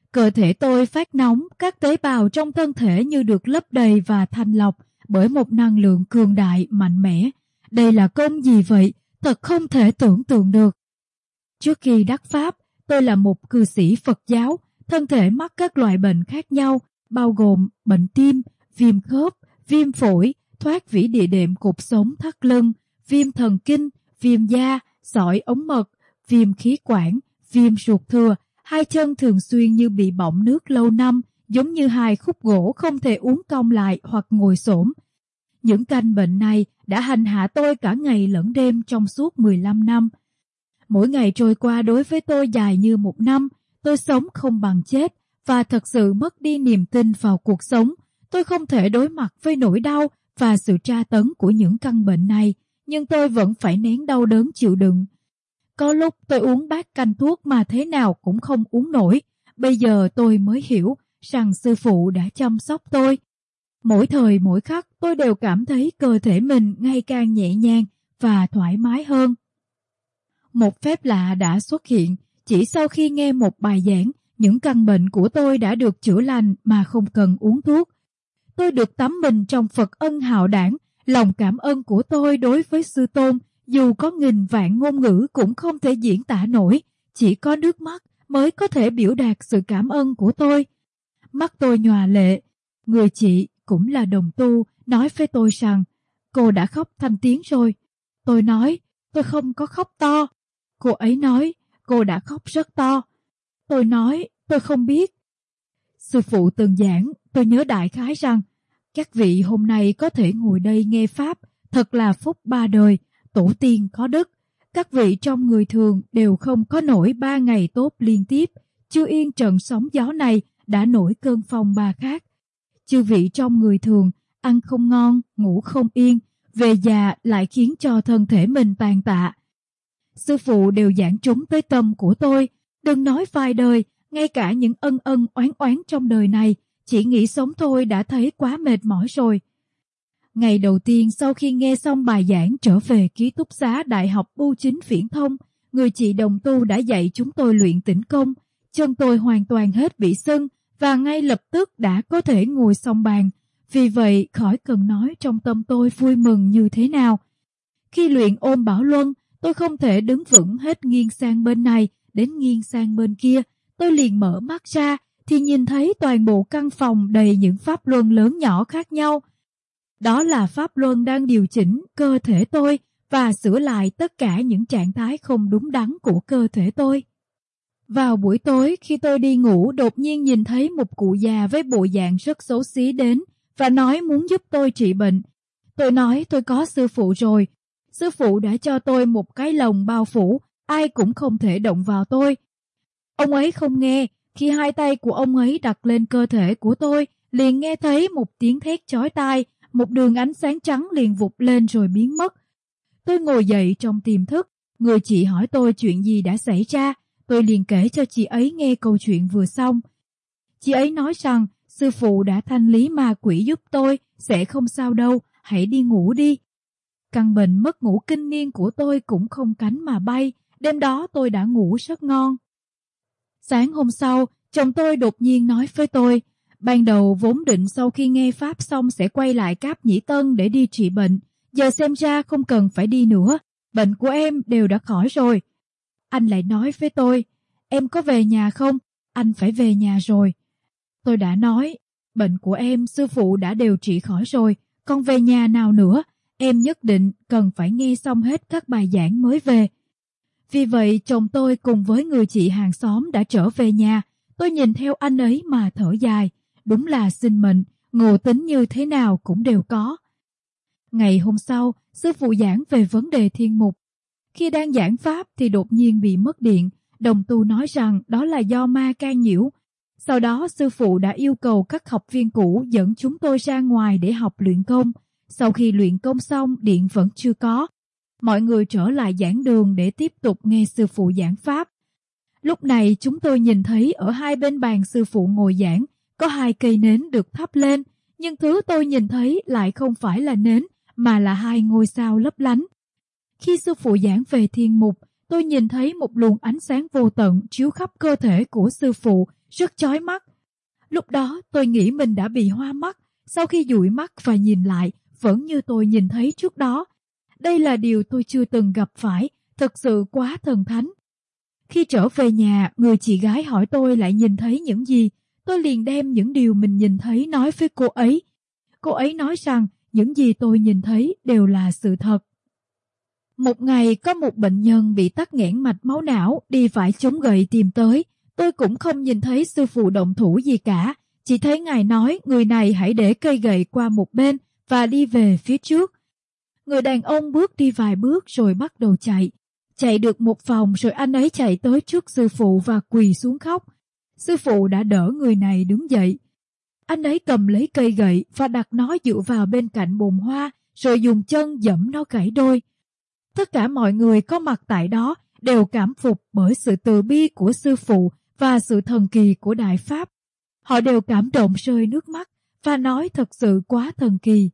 Cơ thể tôi phát nóng, các tế bào trong thân thể như được lấp đầy và thanh lọc bởi một năng lượng cường đại, mạnh mẽ. Đây là công gì vậy? Thật không thể tưởng tượng được. Trước khi đắc pháp, tôi là một cư sĩ Phật giáo, thân thể mắc các loại bệnh khác nhau, bao gồm bệnh tim, viêm khớp, viêm phổi, thoát vĩ địa đệm cột sống thắt lưng, viêm thần kinh, viêm da, sỏi ống mật, viêm khí quản, viêm ruột thừa. Hai chân thường xuyên như bị bọng nước lâu năm, giống như hai khúc gỗ không thể uốn cong lại hoặc ngồi xổm. Những căn bệnh này đã hành hạ tôi cả ngày lẫn đêm trong suốt 15 năm. Mỗi ngày trôi qua đối với tôi dài như một năm, tôi sống không bằng chết và thật sự mất đi niềm tin vào cuộc sống. Tôi không thể đối mặt với nỗi đau và sự tra tấn của những căn bệnh này, nhưng tôi vẫn phải nén đau đớn chịu đựng. Có lúc tôi uống bát canh thuốc mà thế nào cũng không uống nổi. Bây giờ tôi mới hiểu rằng sư phụ đã chăm sóc tôi. Mỗi thời mỗi khắc tôi đều cảm thấy cơ thể mình ngày càng nhẹ nhàng và thoải mái hơn. Một phép lạ đã xuất hiện. Chỉ sau khi nghe một bài giảng, những căn bệnh của tôi đã được chữa lành mà không cần uống thuốc. Tôi được tắm mình trong Phật ân hào đảng. Lòng cảm ơn của tôi đối với Sư Tôn, dù có nghìn vạn ngôn ngữ cũng không thể diễn tả nổi. Chỉ có nước mắt mới có thể biểu đạt sự cảm ơn của tôi. Mắt tôi nhòa lệ. Người chị cũng là đồng tu nói với tôi rằng cô đã khóc thành tiếng rồi. Tôi nói tôi không có khóc to. Cô ấy nói cô đã khóc rất to. Tôi nói tôi không biết. Sư phụ từng giảng, tôi nhớ đại khái rằng các vị hôm nay có thể ngồi đây nghe Pháp, thật là phúc ba đời, tổ tiên có đức. Các vị trong người thường đều không có nổi 3 ngày tốt liên tiếp, chưa yên trận sóng gió này đã nổi cơn phong ba khác. Chư vị trong người thường ăn không ngon, ngủ không yên, về già lại khiến cho thân thể mình tàn tạ. Sư phụ đều giảng trúng tới tâm của tôi, đừng nói vài đời, ngay cả những ân ân oán oán trong đời này, chỉ nghĩ sống thôi đã thấy quá mệt mỏi rồi. Ngày đầu tiên sau khi nghe xong bài giảng trở về ký túc xá Đại học Bưu Chính Viễn Thông, người chị đồng tu đã dạy chúng tôi luyện tĩnh công. Chân tôi hoàn toàn hết bị sưng và ngay lập tức đã có thể ngồi song bàn. Vì vậy khỏi cần nói trong tâm tôi vui mừng như thế nào. Khi luyện ôm bảo luân, tôi không thể đứng vững hết nghiêng sang bên này đến nghiêng sang bên kia. Tôi liền mở mắt ra thì nhìn thấy toàn bộ căn phòng đầy những pháp luân lớn nhỏ khác nhau. Đó là pháp luân đang điều chỉnh cơ thể tôi và sửa lại tất cả những trạng thái không đúng đắn của cơ thể tôi. Vào buổi tối khi tôi đi ngủ, đột nhiên nhìn thấy một cụ già với bộ dạng rất xấu xí đến và nói muốn giúp tôi trị bệnh. Tôi nói tôi có sư phụ rồi. Sư phụ đã cho tôi một cái lồng bao phủ, ai cũng không thể động vào tôi. Ông ấy không nghe. Khi hai tay của ông ấy đặt lên cơ thể của tôi, liền nghe thấy một tiếng thét chói tai, một đường ánh sáng trắng liền vụt lên rồi biến mất. Tôi ngồi dậy trong tiềm thức, người chị hỏi tôi chuyện gì đã xảy ra, tôi liền kể cho chị ấy nghe câu chuyện vừa xong. Chị ấy nói rằng sư phụ đã thanh lý ma quỷ giúp tôi, sẽ không sao đâu, hãy đi ngủ đi. Căn bệnh mất ngủ kinh niên của tôi cũng không cánh mà bay, đêm đó tôi đã ngủ rất ngon. Sáng hôm sau, chồng tôi đột nhiên nói với tôi, ban đầu vốn định sau khi nghe Pháp xong sẽ quay lại Cáp Nhĩ Tân để đi trị bệnh, giờ xem ra không cần phải đi nữa, bệnh của em đều đã khỏi rồi. Anh lại nói với tôi, em có về nhà không? Anh phải về nhà rồi. Tôi đã nói, bệnh của em sư phụ đã đều trị khỏi rồi, còn về nhà nào nữa, em nhất định cần phải nghe xong hết các bài giảng mới về. Vì vậy chồng tôi cùng với người chị hàng xóm đã trở về nhà. Tôi nhìn theo anh ấy mà thở dài. Đúng là sinh mệnh, ngộ tính như thế nào cũng đều có. Ngày hôm sau, sư phụ giảng về vấn đề thiên mục. Khi đang giảng pháp thì đột nhiên bị mất điện. Đồng tu nói rằng đó là do ma can nhiễu. Sau đó sư phụ đã yêu cầu các học viên cũ dẫn chúng tôi ra ngoài để học luyện công. Sau khi luyện công xong, điện vẫn chưa có. Mọi người trở lại giảng đường để tiếp tục nghe sư phụ giảng pháp. Lúc này chúng tôi nhìn thấy ở hai bên bàn sư phụ ngồi giảng có 2 cây nến được thắp lên, nhưng thứ tôi nhìn thấy lại không phải là nến mà là 2 ngôi sao lấp lánh. Khi sư phụ giảng về thiên mục, tôi nhìn thấy một luồng ánh sáng vô tận chiếu khắp cơ thể của sư phụ, rất chói mắt. Lúc đó tôi nghĩ mình đã bị hoa mắt, sau khi dụi mắt và nhìn lại, vẫn như tôi nhìn thấy trước đó. Đây là điều tôi chưa từng gặp phải, thật sự quá thần thánh. Khi trở về nhà, người chị gái hỏi tôi lại nhìn thấy những gì. Tôi liền đem những điều mình nhìn thấy nói với cô ấy. Cô ấy nói rằng những gì tôi nhìn thấy đều là sự thật. Một ngày có một bệnh nhân bị tắc nghẽn mạch máu não, đi phải chống gậy tìm tới. Tôi cũng không nhìn thấy sư phụ động thủ gì cả, chỉ thấy ngài nói người này hãy để cây gậy qua một bên và đi về phía trước. Người đàn ông bước đi vài bước rồi bắt đầu chạy. Chạy được một vòng rồi anh ấy chạy tới trước sư phụ và quỳ xuống khóc. Sư phụ đã đỡ người này đứng dậy. Anh ấy cầm lấy cây gậy và đặt nó dựa vào bên cạnh bồn hoa, rồi dùng chân giẫm nó gãy đôi. Tất cả mọi người có mặt tại đó đều cảm phục bởi sự từ bi của sư phụ và sự thần kỳ của Đại Pháp. Họ đều cảm động rơi nước mắt và nói thật sự quá thần kỳ.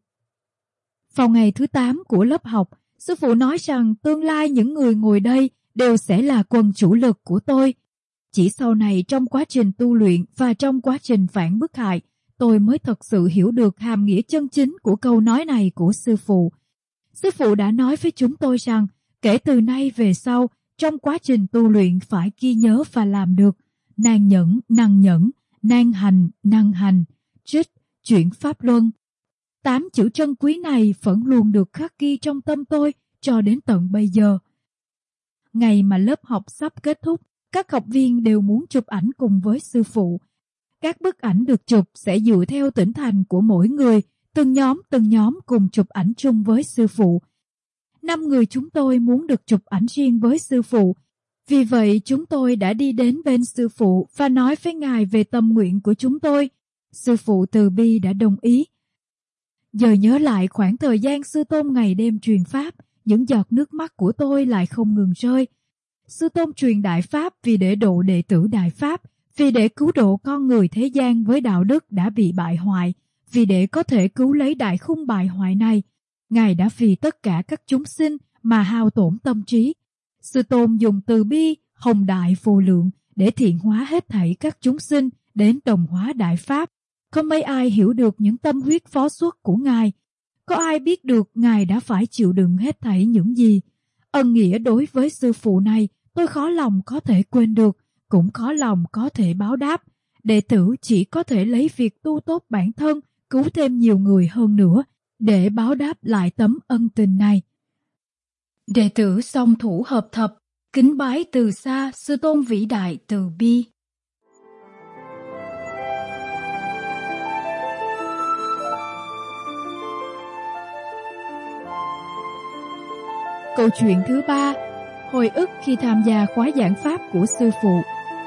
Vào ngày thứ 8 của lớp học, sư phụ nói rằng tương lai những người ngồi đây đều sẽ là quân chủ lực của tôi. Chỉ sau này trong quá trình tu luyện và trong quá trình phản bức hại, tôi mới thật sự hiểu được hàm nghĩa chân chính của câu nói này của sư phụ. Sư phụ đã nói với chúng tôi rằng kể từ nay về sau, trong quá trình tu luyện phải ghi nhớ và làm được nan nhẫn, năng nhẫn, nan hành, năng hành, trích, chuyển pháp luân. 8 chữ trân quý này vẫn luôn được khắc ghi trong tâm tôi cho đến tận bây giờ. Ngày mà lớp học sắp kết thúc, các học viên đều muốn chụp ảnh cùng với sư phụ. Các bức ảnh được chụp sẽ dựa theo tỉnh thành của mỗi người, từng nhóm cùng chụp ảnh chung với sư phụ. 5 người chúng tôi muốn được chụp ảnh riêng với sư phụ. Vì vậy chúng tôi đã đi đến bên sư phụ và nói với ngài về tâm nguyện của chúng tôi. Sư phụ từ bi đã đồng ý. Giờ nhớ lại khoảng thời gian sư tôn ngày đêm truyền pháp, những giọt nước mắt của tôi lại không ngừng rơi. Sư tôn truyền Đại Pháp vì để độ đệ tử Đại Pháp, vì để cứu độ con người thế gian với đạo đức đã bị bại hoại, vì để có thể cứu lấy đại khung bại hoại này. Ngài đã vì tất cả các chúng sinh mà hao tổn tâm trí. Sư tôn dùng từ bi, hồng đại vô lượng để thiện hóa hết thảy các chúng sinh đến đồng hóa Đại Pháp. Không mấy ai hiểu được những tâm huyết phó xuất của Ngài. Có ai biết được Ngài đã phải chịu đựng hết thảy những gì? Ân nghĩa đối với sư phụ này tôi khó lòng có thể quên được, cũng khó lòng có thể báo đáp. Đệ tử chỉ có thể lấy việc tu tốt bản thân, cứu thêm nhiều người hơn nữa để báo đáp lại tấm ân tình này. Đệ tử song thủ hợp thập, kính bái từ xa sư tôn vĩ đại từ bi. Câu chuyện thứ 3, hồi ức khi tham gia khóa giảng pháp của sư phụ.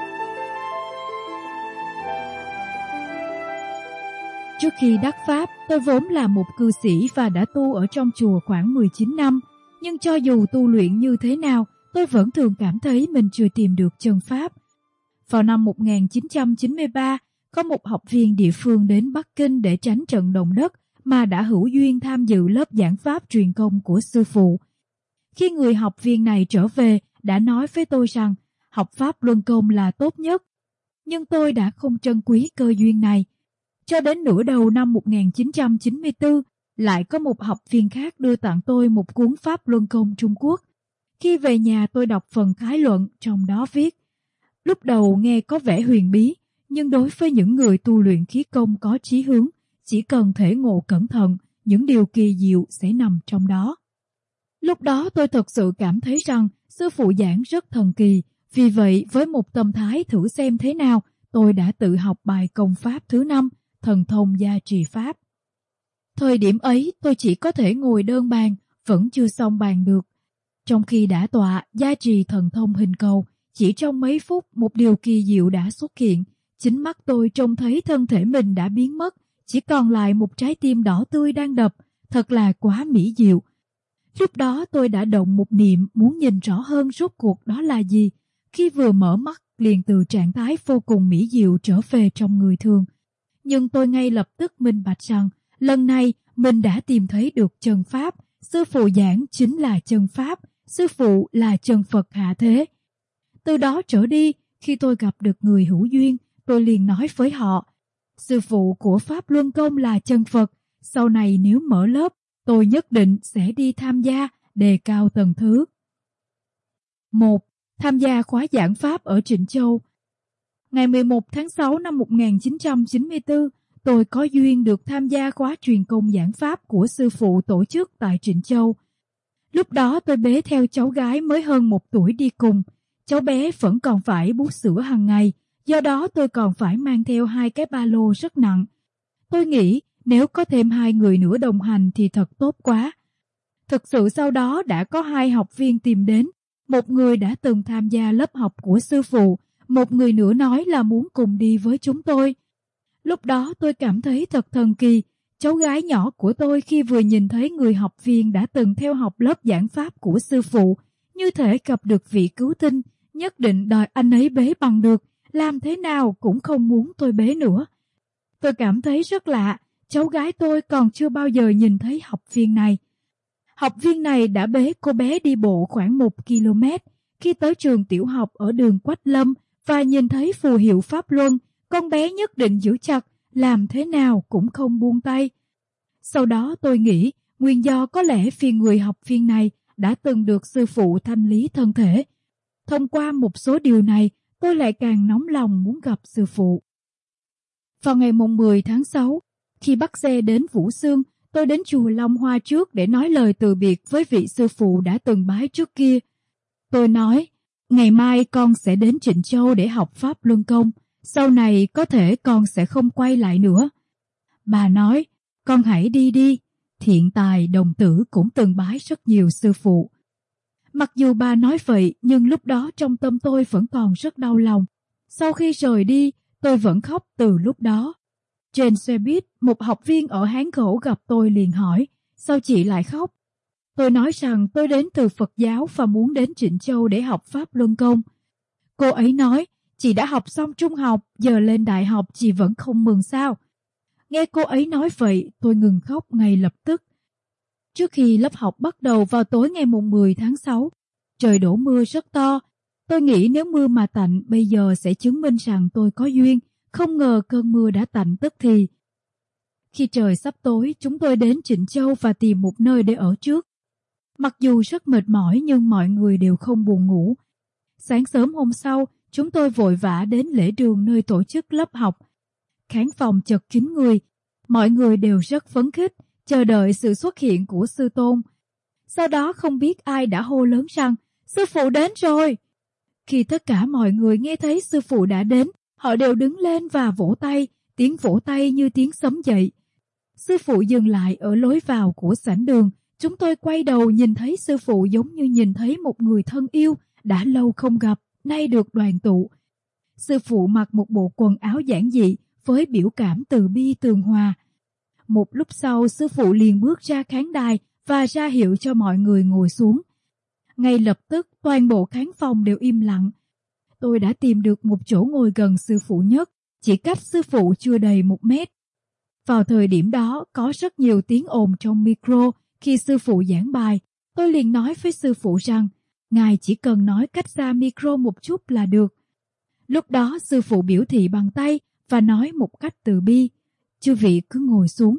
Trước khi đắc pháp, tôi vốn là một cư sĩ và đã tu ở trong chùa khoảng 19 năm. Nhưng cho dù tu luyện như thế nào, tôi vẫn thường cảm thấy mình chưa tìm được chân pháp. Vào năm 1993, có một học viên địa phương đến Bắc Kinh để tránh trận động đất mà đã hữu duyên tham dự lớp giảng pháp truyền công của sư phụ. Khi người học viên này trở về, đã nói với tôi rằng học pháp luân công là tốt nhất. Nhưng tôi đã không trân quý cơ duyên này. Cho đến nửa đầu năm 1994, lại có một học viên khác đưa tặng tôi một cuốn Pháp Luân Công Trung Quốc. Khi về nhà tôi đọc phần khái luận, trong đó viết: lúc đầu nghe có vẻ huyền bí, nhưng đối với những người tu luyện khí công có chí hướng, chỉ cần thể ngộ cẩn thận, những điều kỳ diệu sẽ nằm trong đó. Lúc đó tôi thật sự cảm thấy rằng sư phụ giảng rất thần kỳ, vì vậy với một tâm thái thử xem thế nào, tôi đã tự học bài công pháp thứ 5, thần thông gia trì pháp. Thời điểm ấy tôi chỉ có thể ngồi đơn bàn, vẫn chưa xong bàn được. Trong khi đã tọa gia trì thần thông hình cầu, chỉ trong mấy phút một điều kỳ diệu đã xuất hiện. Chính mắt tôi trông thấy thân thể mình đã biến mất, chỉ còn lại một trái tim đỏ tươi đang đập, thật là quá mỹ diệu. Lúc đó tôi đã động một niệm muốn nhìn rõ hơn rốt cuộc đó là gì. Khi vừa mở mắt liền từ trạng thái vô cùng mỹ diệu trở về trong người thường. Nhưng tôi ngay lập tức minh bạch rằng lần này mình đã tìm thấy được chân pháp. Sư phụ giảng chính là chân pháp, sư phụ là chân Phật hạ thế. Từ đó trở đi, khi tôi gặp được người hữu duyên, tôi liền nói với họ, sư phụ của Pháp Luân Công là chân Phật, sau này nếu mở lớp, tôi nhất định sẽ đi tham gia, đề cao tầng thứ. 1. Tham gia khóa giảng Pháp ở Trịnh Châu. Ngày 11 tháng 6 năm 1994, tôi có duyên được tham gia khóa truyền công giảng Pháp của sư phụ tổ chức tại Trịnh Châu. Lúc đó tôi bế theo cháu gái mới hơn 1 tuổi đi cùng. Cháu bé vẫn còn phải bú sữa hàng ngày, do đó tôi còn phải mang theo 2 cái ba lô rất nặng. Tôi nghĩ nếu có thêm 2 người nữa đồng hành thì thật tốt quá. Thực sự sau đó đã có 2 học viên tìm đến. Một người đã từng tham gia lớp học của sư phụ, một người nữa nói là muốn cùng đi với chúng tôi. Lúc đó tôi cảm thấy thật thần kỳ. Cháu gái nhỏ của tôi khi vừa nhìn thấy người học viên đã từng theo học lớp giảng Pháp của sư phụ, như thể gặp được vị cứu tinh, nhất định đòi anh ấy bế bằng được, làm thế nào cũng không muốn tôi bế nữa. Tôi cảm thấy rất lạ, cháu gái tôi còn chưa bao giờ nhìn thấy học viên này. Học viên này đã bế cô bé đi bộ khoảng 1 km, khi tới trường tiểu học ở đường Quách Lâm và nhìn thấy phù hiệu Pháp Luân, con bé nhất định giữ chặt, làm thế nào cũng không buông tay. Sau đó tôi nghĩ nguyên do có lẽ vì người học viên này đã từng được sư phụ thanh lý thân thể. Thông qua một số điều này, tôi lại càng nóng lòng muốn gặp sư phụ. Vào ngày 10 tháng 6, khi bắt xe đến Vũ Xương, tôi đến chùa Long Hoa trước để nói lời từ biệt với vị sư phụ đã từng bái trước kia. Tôi nói, ngày mai con sẽ đến Trịnh Châu để học Pháp Luân Công, sau này có thể con sẽ không quay lại nữa. Bà nói, con hãy đi đi, thiện tài đồng tử cũng từng bái rất nhiều sư phụ. Mặc dù bà nói vậy, nhưng lúc đó trong tâm tôi vẫn còn rất đau lòng. Sau khi rời đi, tôi vẫn khóc từ lúc đó. Trên xe buýt, một học viên ở Hán Khẩu gặp tôi liền hỏi, sao chị lại khóc? Tôi nói rằng tôi đến từ Phật giáo và muốn đến Trịnh Châu để học Pháp Luân Công. Cô ấy nói, chị đã học xong trung học, giờ lên đại học chị vẫn không mừng sao? Nghe cô ấy nói vậy, tôi ngừng khóc ngay lập tức. Trước khi lớp học bắt đầu vào tối ngày 10 tháng 6, trời đổ mưa rất to. Tôi nghĩ nếu mưa mà tạnh bây giờ sẽ chứng minh rằng tôi có duyên, không ngờ cơn mưa đã tạnh tức thì. Khi trời sắp tối, chúng tôi đến Trịnh Châu và tìm một nơi để ở trước. Mặc dù rất mệt mỏi nhưng mọi người đều không buồn ngủ. Sáng sớm hôm sau, chúng tôi vội vã đến lễ đường nơi tổ chức lớp học. Khán phòng chật kín người, mọi người đều rất phấn khích, chờ đợi sự xuất hiện của sư tôn. Sau đó không biết ai đã hô lớn rằng, sư phụ đến rồi. Khi tất cả mọi người nghe thấy sư phụ đã đến, họ đều đứng lên và vỗ tay, tiếng vỗ tay như tiếng sấm dậy. Sư phụ dừng lại ở lối vào của sảnh đường, chúng tôi quay đầu nhìn thấy sư phụ giống như nhìn thấy một người thân yêu, đã lâu không gặp, nay được đoàn tụ. Sư phụ mặc một bộ quần áo giản dị, với biểu cảm từ bi tường hòa. Một lúc sau, sư phụ liền bước ra khán đài và ra hiệu cho mọi người ngồi xuống. Ngay lập tức, toàn bộ khán phòng đều im lặng. Tôi đã tìm được một chỗ ngồi gần sư phụ nhất, chỉ cách sư phụ chưa đầy 1 mét. Vào thời điểm đó, có rất nhiều tiếng ồn trong micro khi sư phụ giảng bài. Tôi liền nói với sư phụ rằng, ngài chỉ cần nói cách xa micro một chút là được. Lúc đó, sư phụ biểu thị bằng tay và nói một cách từ bi, chư vị cứ ngồi xuống.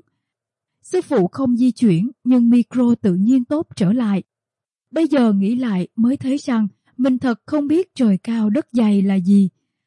Sư phụ không di chuyển, nhưng micro tự nhiên tốt trở lại. Bây giờ nghĩ lại mới thấy rằng mình thật không biết trời cao đất dày là gì.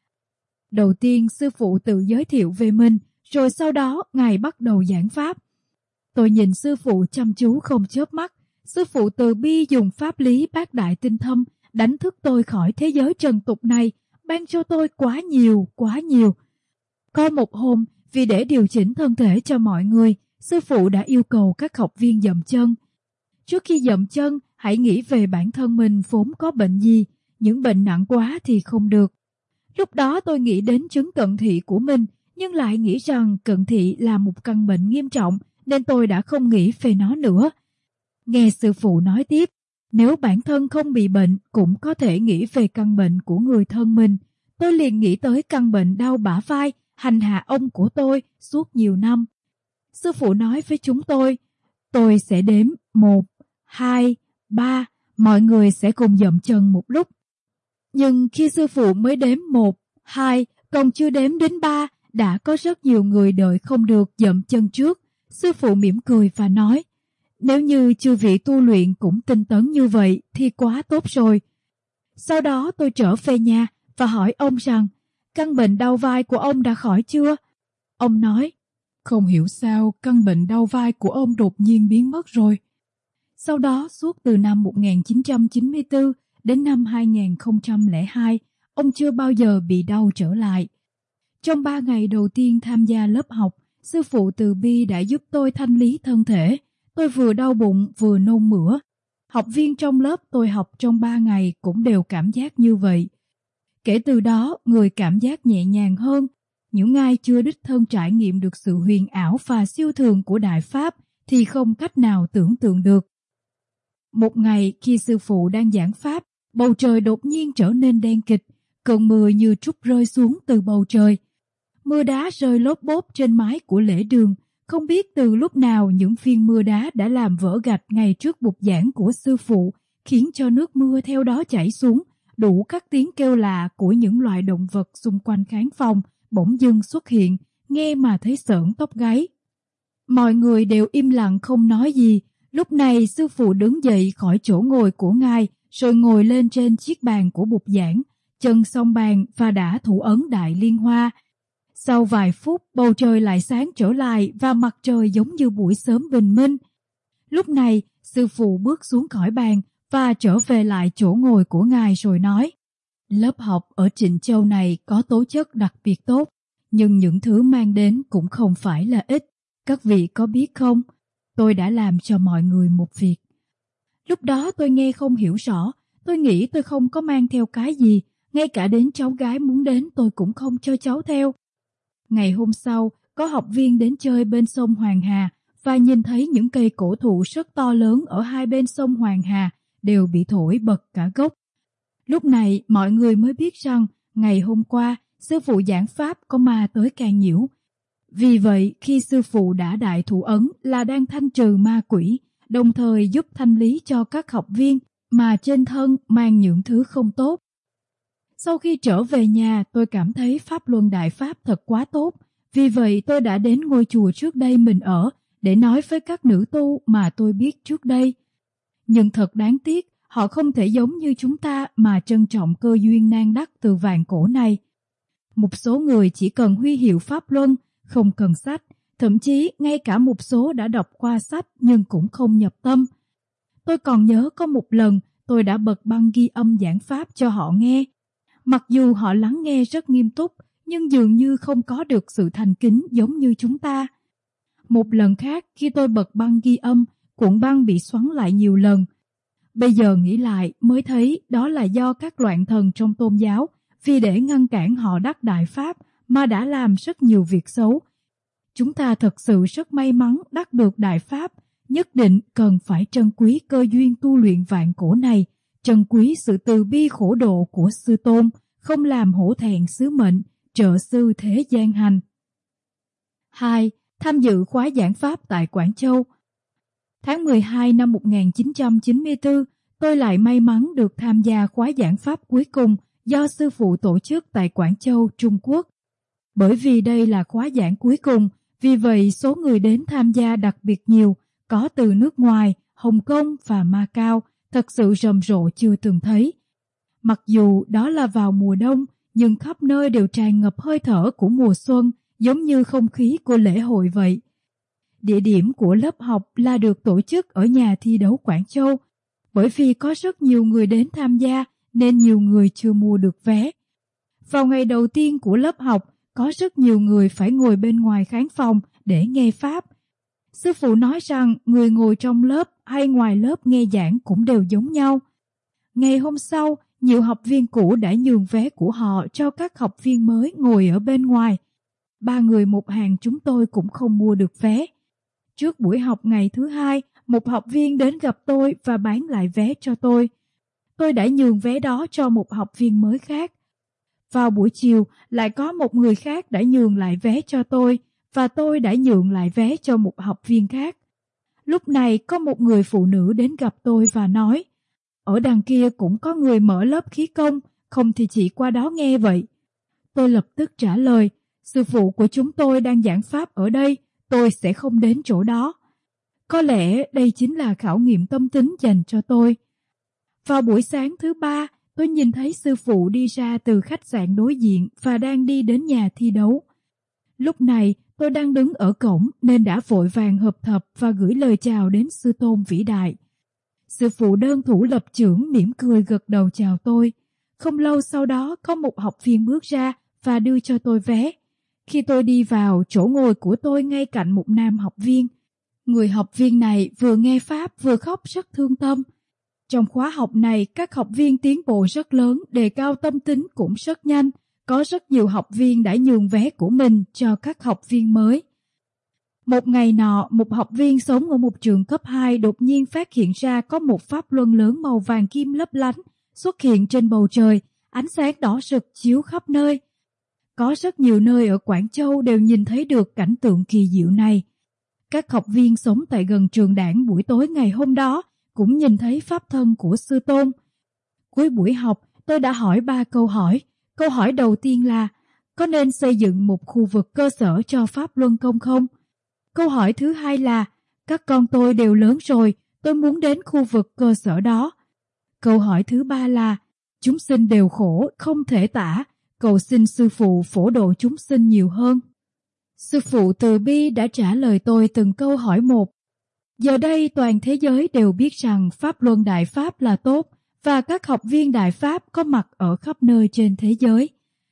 Đầu tiên sư phụ tự giới thiệu về mình, rồi sau đó ngài bắt đầu giảng pháp. Tôi nhìn sư phụ chăm chú không chớp mắt. Sư phụ từ bi dùng pháp lý bát đại tinh thâm đánh thức tôi khỏi thế giới trần tục này, ban cho tôi quá nhiều, quá nhiều. Có một hôm, vì để điều chỉnh thân thể cho mọi người, sư phụ đã yêu cầu các học viên dậm chân. Trước khi dậm chân, hãy nghĩ về bản thân mình vốn có bệnh gì, những bệnh nặng quá thì không được. Lúc đó tôi nghĩ đến chứng cận thị của mình, nhưng lại nghĩ rằng cận thị là một căn bệnh nghiêm trọng, nên tôi đã không nghĩ về nó nữa. Nghe sư phụ nói tiếp, nếu bản thân không bị bệnh, cũng có thể nghĩ về căn bệnh của người thân mình. Tôi liền nghĩ tới căn bệnh đau bả vai, hành hạ ông của tôi suốt nhiều năm. Sư phụ nói với chúng tôi sẽ đếm 1, 2, 3, mọi người sẽ cùng dậm chân một lúc. Nhưng khi sư phụ mới đếm 1, 2, Còn chưa đếm đến 3, đã có rất nhiều người đợi không được dậm chân trước. Sư phụ mỉm cười và nói, nếu như chư vị tu luyện cũng tinh tấn như vậy thì quá tốt rồi. Sau đó tôi trở về nhà và hỏi ông rằng, căn bệnh đau vai của ông đã khỏi chưa? Ông nói, không hiểu sao căn bệnh đau vai của ông đột nhiên biến mất rồi. Sau đó suốt từ năm 1994 đến năm 2002, ông chưa bao giờ bị đau trở lại. Trong 3 ngày đầu tiên tham gia lớp học, sư phụ từ bi đã giúp tôi thanh lý thân thể. Tôi vừa đau bụng vừa nôn mửa. Học viên trong lớp tôi học trong 3 ngày cũng đều cảm giác như vậy. Kể từ đó, người cảm giác nhẹ nhàng hơn. Những ai chưa đích thân trải nghiệm được sự huyền ảo và siêu thường của Đại Pháp thì không cách nào tưởng tượng được. Một ngày khi sư phụ đang giảng Pháp, bầu trời đột nhiên trở nên đen kịt, cơn mưa như trút rơi xuống từ bầu trời. Mưa đá rơi lốp bốp trên mái của lễ đường, không biết từ lúc nào những viên mưa đá đã làm vỡ gạch ngay trước bục giảng của sư phụ, khiến cho nước mưa theo đó chảy xuống, đủ các tiếng kêu lạ của những loài động vật xung quanh khán phòng bỗng dưng xuất hiện, nghe mà thấy sởn tóc gáy. Mọi người đều im lặng không nói gì. Lúc này sư phụ đứng dậy khỏi chỗ ngồi của ngài, rồi ngồi lên trên chiếc bàn của bục giảng, chân song bàn và đã thủ ấn Đại Liên Hoa. Sau vài phút, bầu trời lại sáng trở lại và mặt trời giống như buổi sớm bình minh. Lúc này, sư phụ bước xuống khỏi bàn và trở về lại chỗ ngồi của ngài rồi nói, lớp học ở Trịnh Châu này có tố chất đặc biệt tốt, nhưng những thứ mang đến cũng không phải là ít. Các vị có biết không, tôi đã làm cho mọi người một việc. Lúc đó tôi nghe không hiểu rõ, tôi nghĩ tôi không có mang theo cái gì, ngay cả đến cháu gái muốn đến tôi cũng không cho cháu theo. Ngày hôm sau, có học viên đến chơi bên sông Hoàng Hà và nhìn thấy những cây cổ thụ rất to lớn ở hai bên sông Hoàng Hà đều bị thổi bật cả gốc. Lúc này mọi người mới biết rằng ngày hôm qua sư phụ giảng Pháp có ma tới can nhiễu. Vì vậy khi sư phụ đã đại thủ ấn là đang thanh trừ ma quỷ, đồng thời giúp thanh lý cho các học viên mà trên thân mang những thứ không tốt. Sau khi trở về nhà, tôi cảm thấy Pháp Luân Đại Pháp thật quá tốt. Vì vậy tôi đã đến ngôi chùa trước đây mình ở để nói với các nữ tu mà tôi biết trước đây. Nhưng thật đáng tiếc, họ không thể giống như chúng ta mà trân trọng cơ duyên nan đắc từ vạn cổ này. Một số người chỉ cần huy hiệu Pháp Luân, không cần sách, thậm chí ngay cả một số đã đọc qua sách nhưng cũng không nhập tâm. Tôi còn nhớ có một lần tôi đã bật băng ghi âm giảng Pháp cho họ nghe. Mặc dù họ lắng nghe rất nghiêm túc, nhưng dường như không có được sự thành kính giống như chúng ta. Một lần khác khi tôi bật băng ghi âm, cuộn băng bị xoắn lại nhiều lần. Bây giờ nghĩ lại mới thấy đó là do các loạn thần trong tôn giáo, vì để ngăn cản họ đắc đại pháp mà đã làm rất nhiều việc xấu. Chúng ta thật sự rất may mắn đắc được đại pháp, nhất định cần phải trân quý cơ duyên tu luyện vạn cổ này, trân quý sự từ bi khổ độ của sư tôn, không làm hổ thẹn sứ mệnh, trợ sư thế gian hành. 2. Tham dự khóa giảng Pháp tại Quảng Châu. Tháng 12 năm 1994, tôi lại may mắn được tham gia khóa giảng Pháp cuối cùng do sư phụ tổ chức tại Quảng Châu, Trung Quốc. Bởi vì đây là khóa giảng cuối cùng, vì vậy số người đến tham gia đặc biệt nhiều, có từ nước ngoài, Hồng Kông và Macau, thật sự rầm rộ chưa từng thấy. Mặc dù đó là vào mùa đông, nhưng khắp nơi đều tràn ngập hơi thở của mùa xuân, giống như không khí của lễ hội vậy. Địa điểm của lớp học là được tổ chức ở nhà thi đấu Quảng Châu. Bởi vì có rất nhiều người đến tham gia nên nhiều người chưa mua được vé. Vào ngày đầu tiên của lớp học, có rất nhiều người phải ngồi bên ngoài khán phòng để nghe Pháp. Sư phụ nói rằng người ngồi trong lớp hay ngoài lớp nghe giảng cũng đều giống nhau. Ngày hôm sau, nhiều học viên cũ đã nhường vé của họ cho các học viên mới ngồi ở bên ngoài. 3 người một hàng chúng tôi cũng không mua được vé. Trước buổi học ngày thứ hai, một học viên đến gặp tôi và bán lại vé cho tôi. Tôi đã nhường vé đó cho một học viên mới khác. Vào buổi chiều, lại có một người khác đã nhường lại vé cho tôi và tôi đã nhường lại vé cho một học viên khác. Lúc này có một người phụ nữ đến gặp tôi và nói, ở đằng kia cũng có người mở lớp khí công, không thì chị qua đó nghe vậy. Tôi lập tức trả lời, sư phụ của chúng tôi đang giảng pháp ở đây, tôi sẽ không đến chỗ đó. Có lẽ đây chính là khảo nghiệm tâm tính dành cho tôi. Vào buổi sáng thứ ba, tôi nhìn thấy sư phụ đi ra từ khách sạn đối diện và đang đi đến nhà thi đấu. Lúc này, tôi đang đứng ở cổng nên đã vội vàng hợp thập và gửi lời chào đến sư tôn vĩ đại. Sư phụ đơn thủ lập chưởng mỉm cười gật đầu chào tôi. Không lâu sau đó có một học viên bước ra và đưa cho tôi vé. Khi tôi đi vào, chỗ ngồi của tôi ngay cạnh một nam học viên. Người học viên này vừa nghe pháp vừa khóc rất thương tâm. Trong khóa học này, các học viên tiến bộ rất lớn, đề cao tâm tính cũng rất nhanh. Có rất nhiều học viên đã nhường vé của mình cho các học viên mới. Một ngày nọ, một học viên sống ở một trường cấp 2 đột nhiên phát hiện ra có một pháp luân lớn màu vàng kim lấp lánh xuất hiện trên bầu trời, ánh sáng đỏ rực chiếu khắp nơi. Có rất nhiều nơi ở Quảng Châu đều nhìn thấy được cảnh tượng kỳ diệu này. Các học viên sống tại gần trường Đảng buổi tối ngày hôm đó cũng nhìn thấy pháp thân của sư tôn. Cuối buổi học, tôi đã hỏi 3 câu hỏi. Câu hỏi đầu tiên là, có nên xây dựng một khu vực cơ sở cho Pháp Luân Công không? Câu hỏi thứ hai là, các con tôi đều lớn rồi, tôi muốn đến khu vực cơ sở đó. Câu hỏi thứ ba là, chúng sinh đều khổ, không thể tả, cầu xin sư phụ phổ độ chúng sinh nhiều hơn. Sư phụ từ bi đã trả lời tôi từng câu hỏi một. Giờ đây toàn thế giới đều biết rằng Pháp Luân Đại Pháp là tốt, và các học viên Đại Pháp có mặt ở khắp nơi trên thế giới.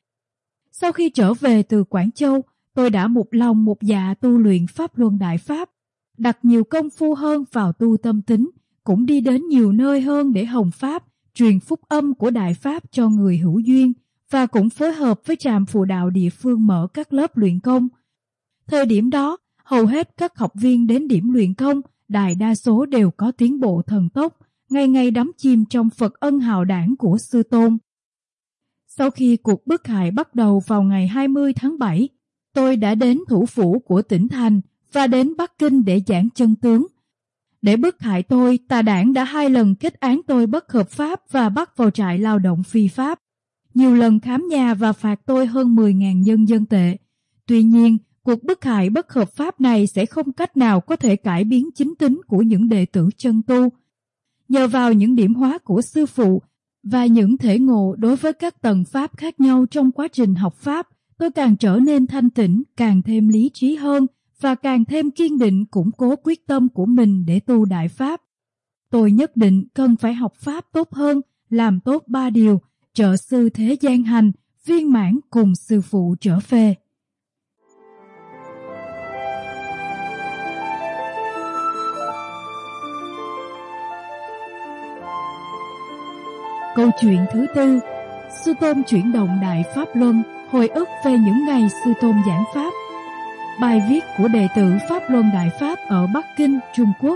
Sau khi trở về từ Quảng Châu, tôi đã một lòng một dạ tu luyện Pháp Luân Đại Pháp, đặt nhiều công phu hơn vào tu tâm tính, cũng đi đến nhiều nơi hơn để hồng Pháp, truyền phúc âm của Đại Pháp cho người hữu duyên, và cũng phối hợp với trạm phụ đạo địa phương mở các lớp luyện công. Thời điểm đó, hầu hết các học viên đến điểm luyện công, đại đa số đều có tiến bộ thần tốc, ngày ngày đắm chìm trong Phật ân hào đảng của sư tôn. Sau khi cuộc bức hại bắt đầu vào ngày 20 tháng 7, tôi đã đến thủ phủ của tỉnh thành và đến Bắc Kinh để giảng chân tướng. Để bức hại tôi, tà đảng đã 2 lần kết án tôi bất hợp pháp và bắt vào trại lao động phi pháp. Nhiều lần khám nhà và phạt tôi hơn 10.000 nhân dân tệ. Tuy nhiên, cuộc bức hại bất hợp pháp này sẽ không cách nào có thể cải biến chính tính của những đệ tử chân tu. Nhờ vào những điểm hóa của sư phụ và những thể ngộ đối với các tầng pháp khác nhau trong quá trình học pháp, tôi càng trở nên thanh tịnh, càng thêm lý trí hơn và càng thêm kiên định củng cố quyết tâm của mình để tu đại pháp. Tôi nhất định cần phải học pháp tốt hơn, làm tốt 3 điều, trợ sư thế gian hành, viên mãn cùng sư phụ trở về. Câu chuyện thứ tư, sư tôn chuyển động Đại Pháp Luân, hồi ức về những ngày sư tôn giảng pháp. Bài viết của đệ tử Pháp Luân Đại Pháp ở Bắc Kinh, Trung Quốc.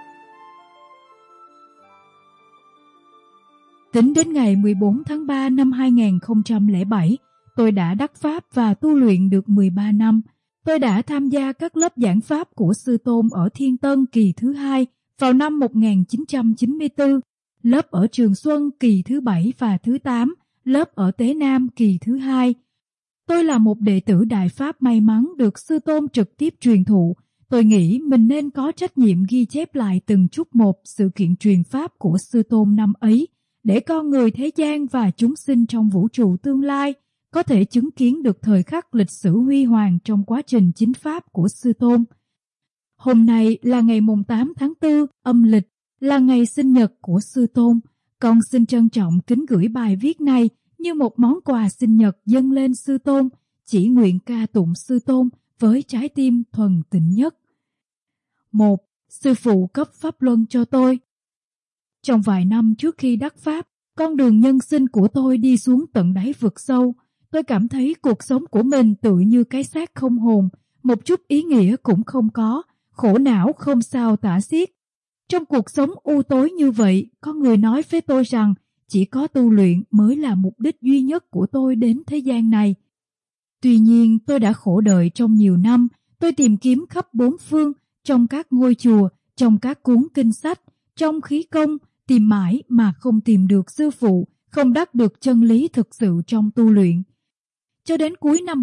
Tính đến ngày 14 tháng 3 năm 2007, tôi đã đắc pháp và tu luyện được 13 năm. Tôi đã tham gia các lớp giảng pháp của sư tôn ở Thiên Tân kỳ thứ 2 vào năm 1994, lớp ở Trường Xuân kỳ thứ 7 và thứ 8, lớp ở Tế Nam kỳ thứ 2. Tôi là một đệ tử Đại Pháp may mắn được sư tôn trực tiếp truyền thụ. Tôi nghĩ mình nên có trách nhiệm ghi chép lại từng chút một sự kiện truyền pháp của sư tôn năm ấy, để con người thế gian và chúng sinh trong vũ trụ tương lai có thể chứng kiến được thời khắc lịch sử huy hoàng trong quá trình chính pháp của sư tôn. Hôm nay là ngày mùng 8 tháng 4 âm lịch, là ngày sinh nhật của sư tôn. Con xin trân trọng kính gửi bài viết này như một món quà sinh nhật dâng lên sư tôn, chỉ nguyện ca tụng sư tôn với trái tim thuần tịnh nhất. 1. Sư phụ cấp pháp luân cho tôi. Trong vài năm trước khi đắc pháp, con đường nhân sinh của tôi đi xuống tận đáy vực sâu. Tôi cảm thấy cuộc sống của mình tự như cái xác không hồn, một chút ý nghĩa cũng không có, khổ não không sao tả xiết. Trong cuộc sống u tối như vậy, có người nói với tôi rằng chỉ có tu luyện mới là mục đích duy nhất của tôi đến thế gian này. Tuy nhiên, tôi đã khổ đợi trong nhiều năm, tôi tìm kiếm khắp bốn phương, trong các ngôi chùa, trong các cuốn kinh sách, trong khí công, tìm mãi mà không tìm được sư phụ, không đắc được chân lý thực sự trong tu luyện. cho đến cuối năm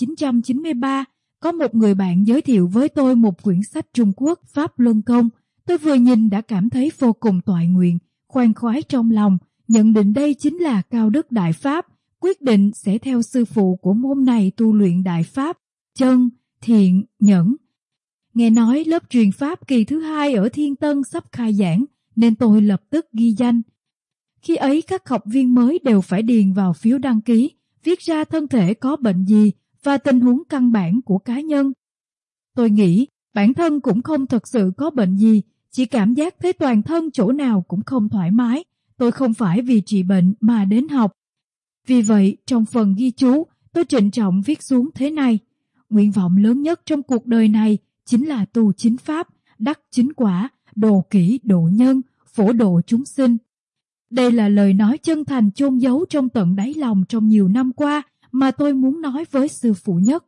1993, có một người bạn giới thiệu với tôi một quyển sách Trung Quốc Pháp Luân Công. Tôi vừa nhìn đã cảm thấy vô cùng toại nguyện, khoan khoái trong lòng, nhận định đây chính là cao đức đại pháp, quyết định sẽ theo sư phụ của môn này tu luyện đại pháp, chân, thiện, nhẫn. Nghe nói lớp truyền pháp kỳ thứ 2 ở Thiên Tân sắp khai giảng, nên tôi lập tức ghi danh. Khi ấy các học viên mới đều phải điền vào phiếu đăng ký, viết ra thân thể có bệnh gì và tình huống căn bản của cá nhân. Tôi nghĩ bản thân cũng không thật sự có bệnh gì, chỉ cảm giác thấy toàn thân chỗ nào cũng không thoải mái. Tôi không phải vì trị bệnh mà đến học. Vì vậy, trong phần ghi chú, tôi trịnh trọng viết xuống thế này: nguyện vọng lớn nhất trong cuộc đời này chính là tu chính pháp, đắc chính quả, độ kỷ độ nhân, phổ độ chúng sinh. Đây là lời nói chân thành chôn giấu trong tận đáy lòng trong nhiều năm qua mà tôi muốn nói với sư phụ nhất.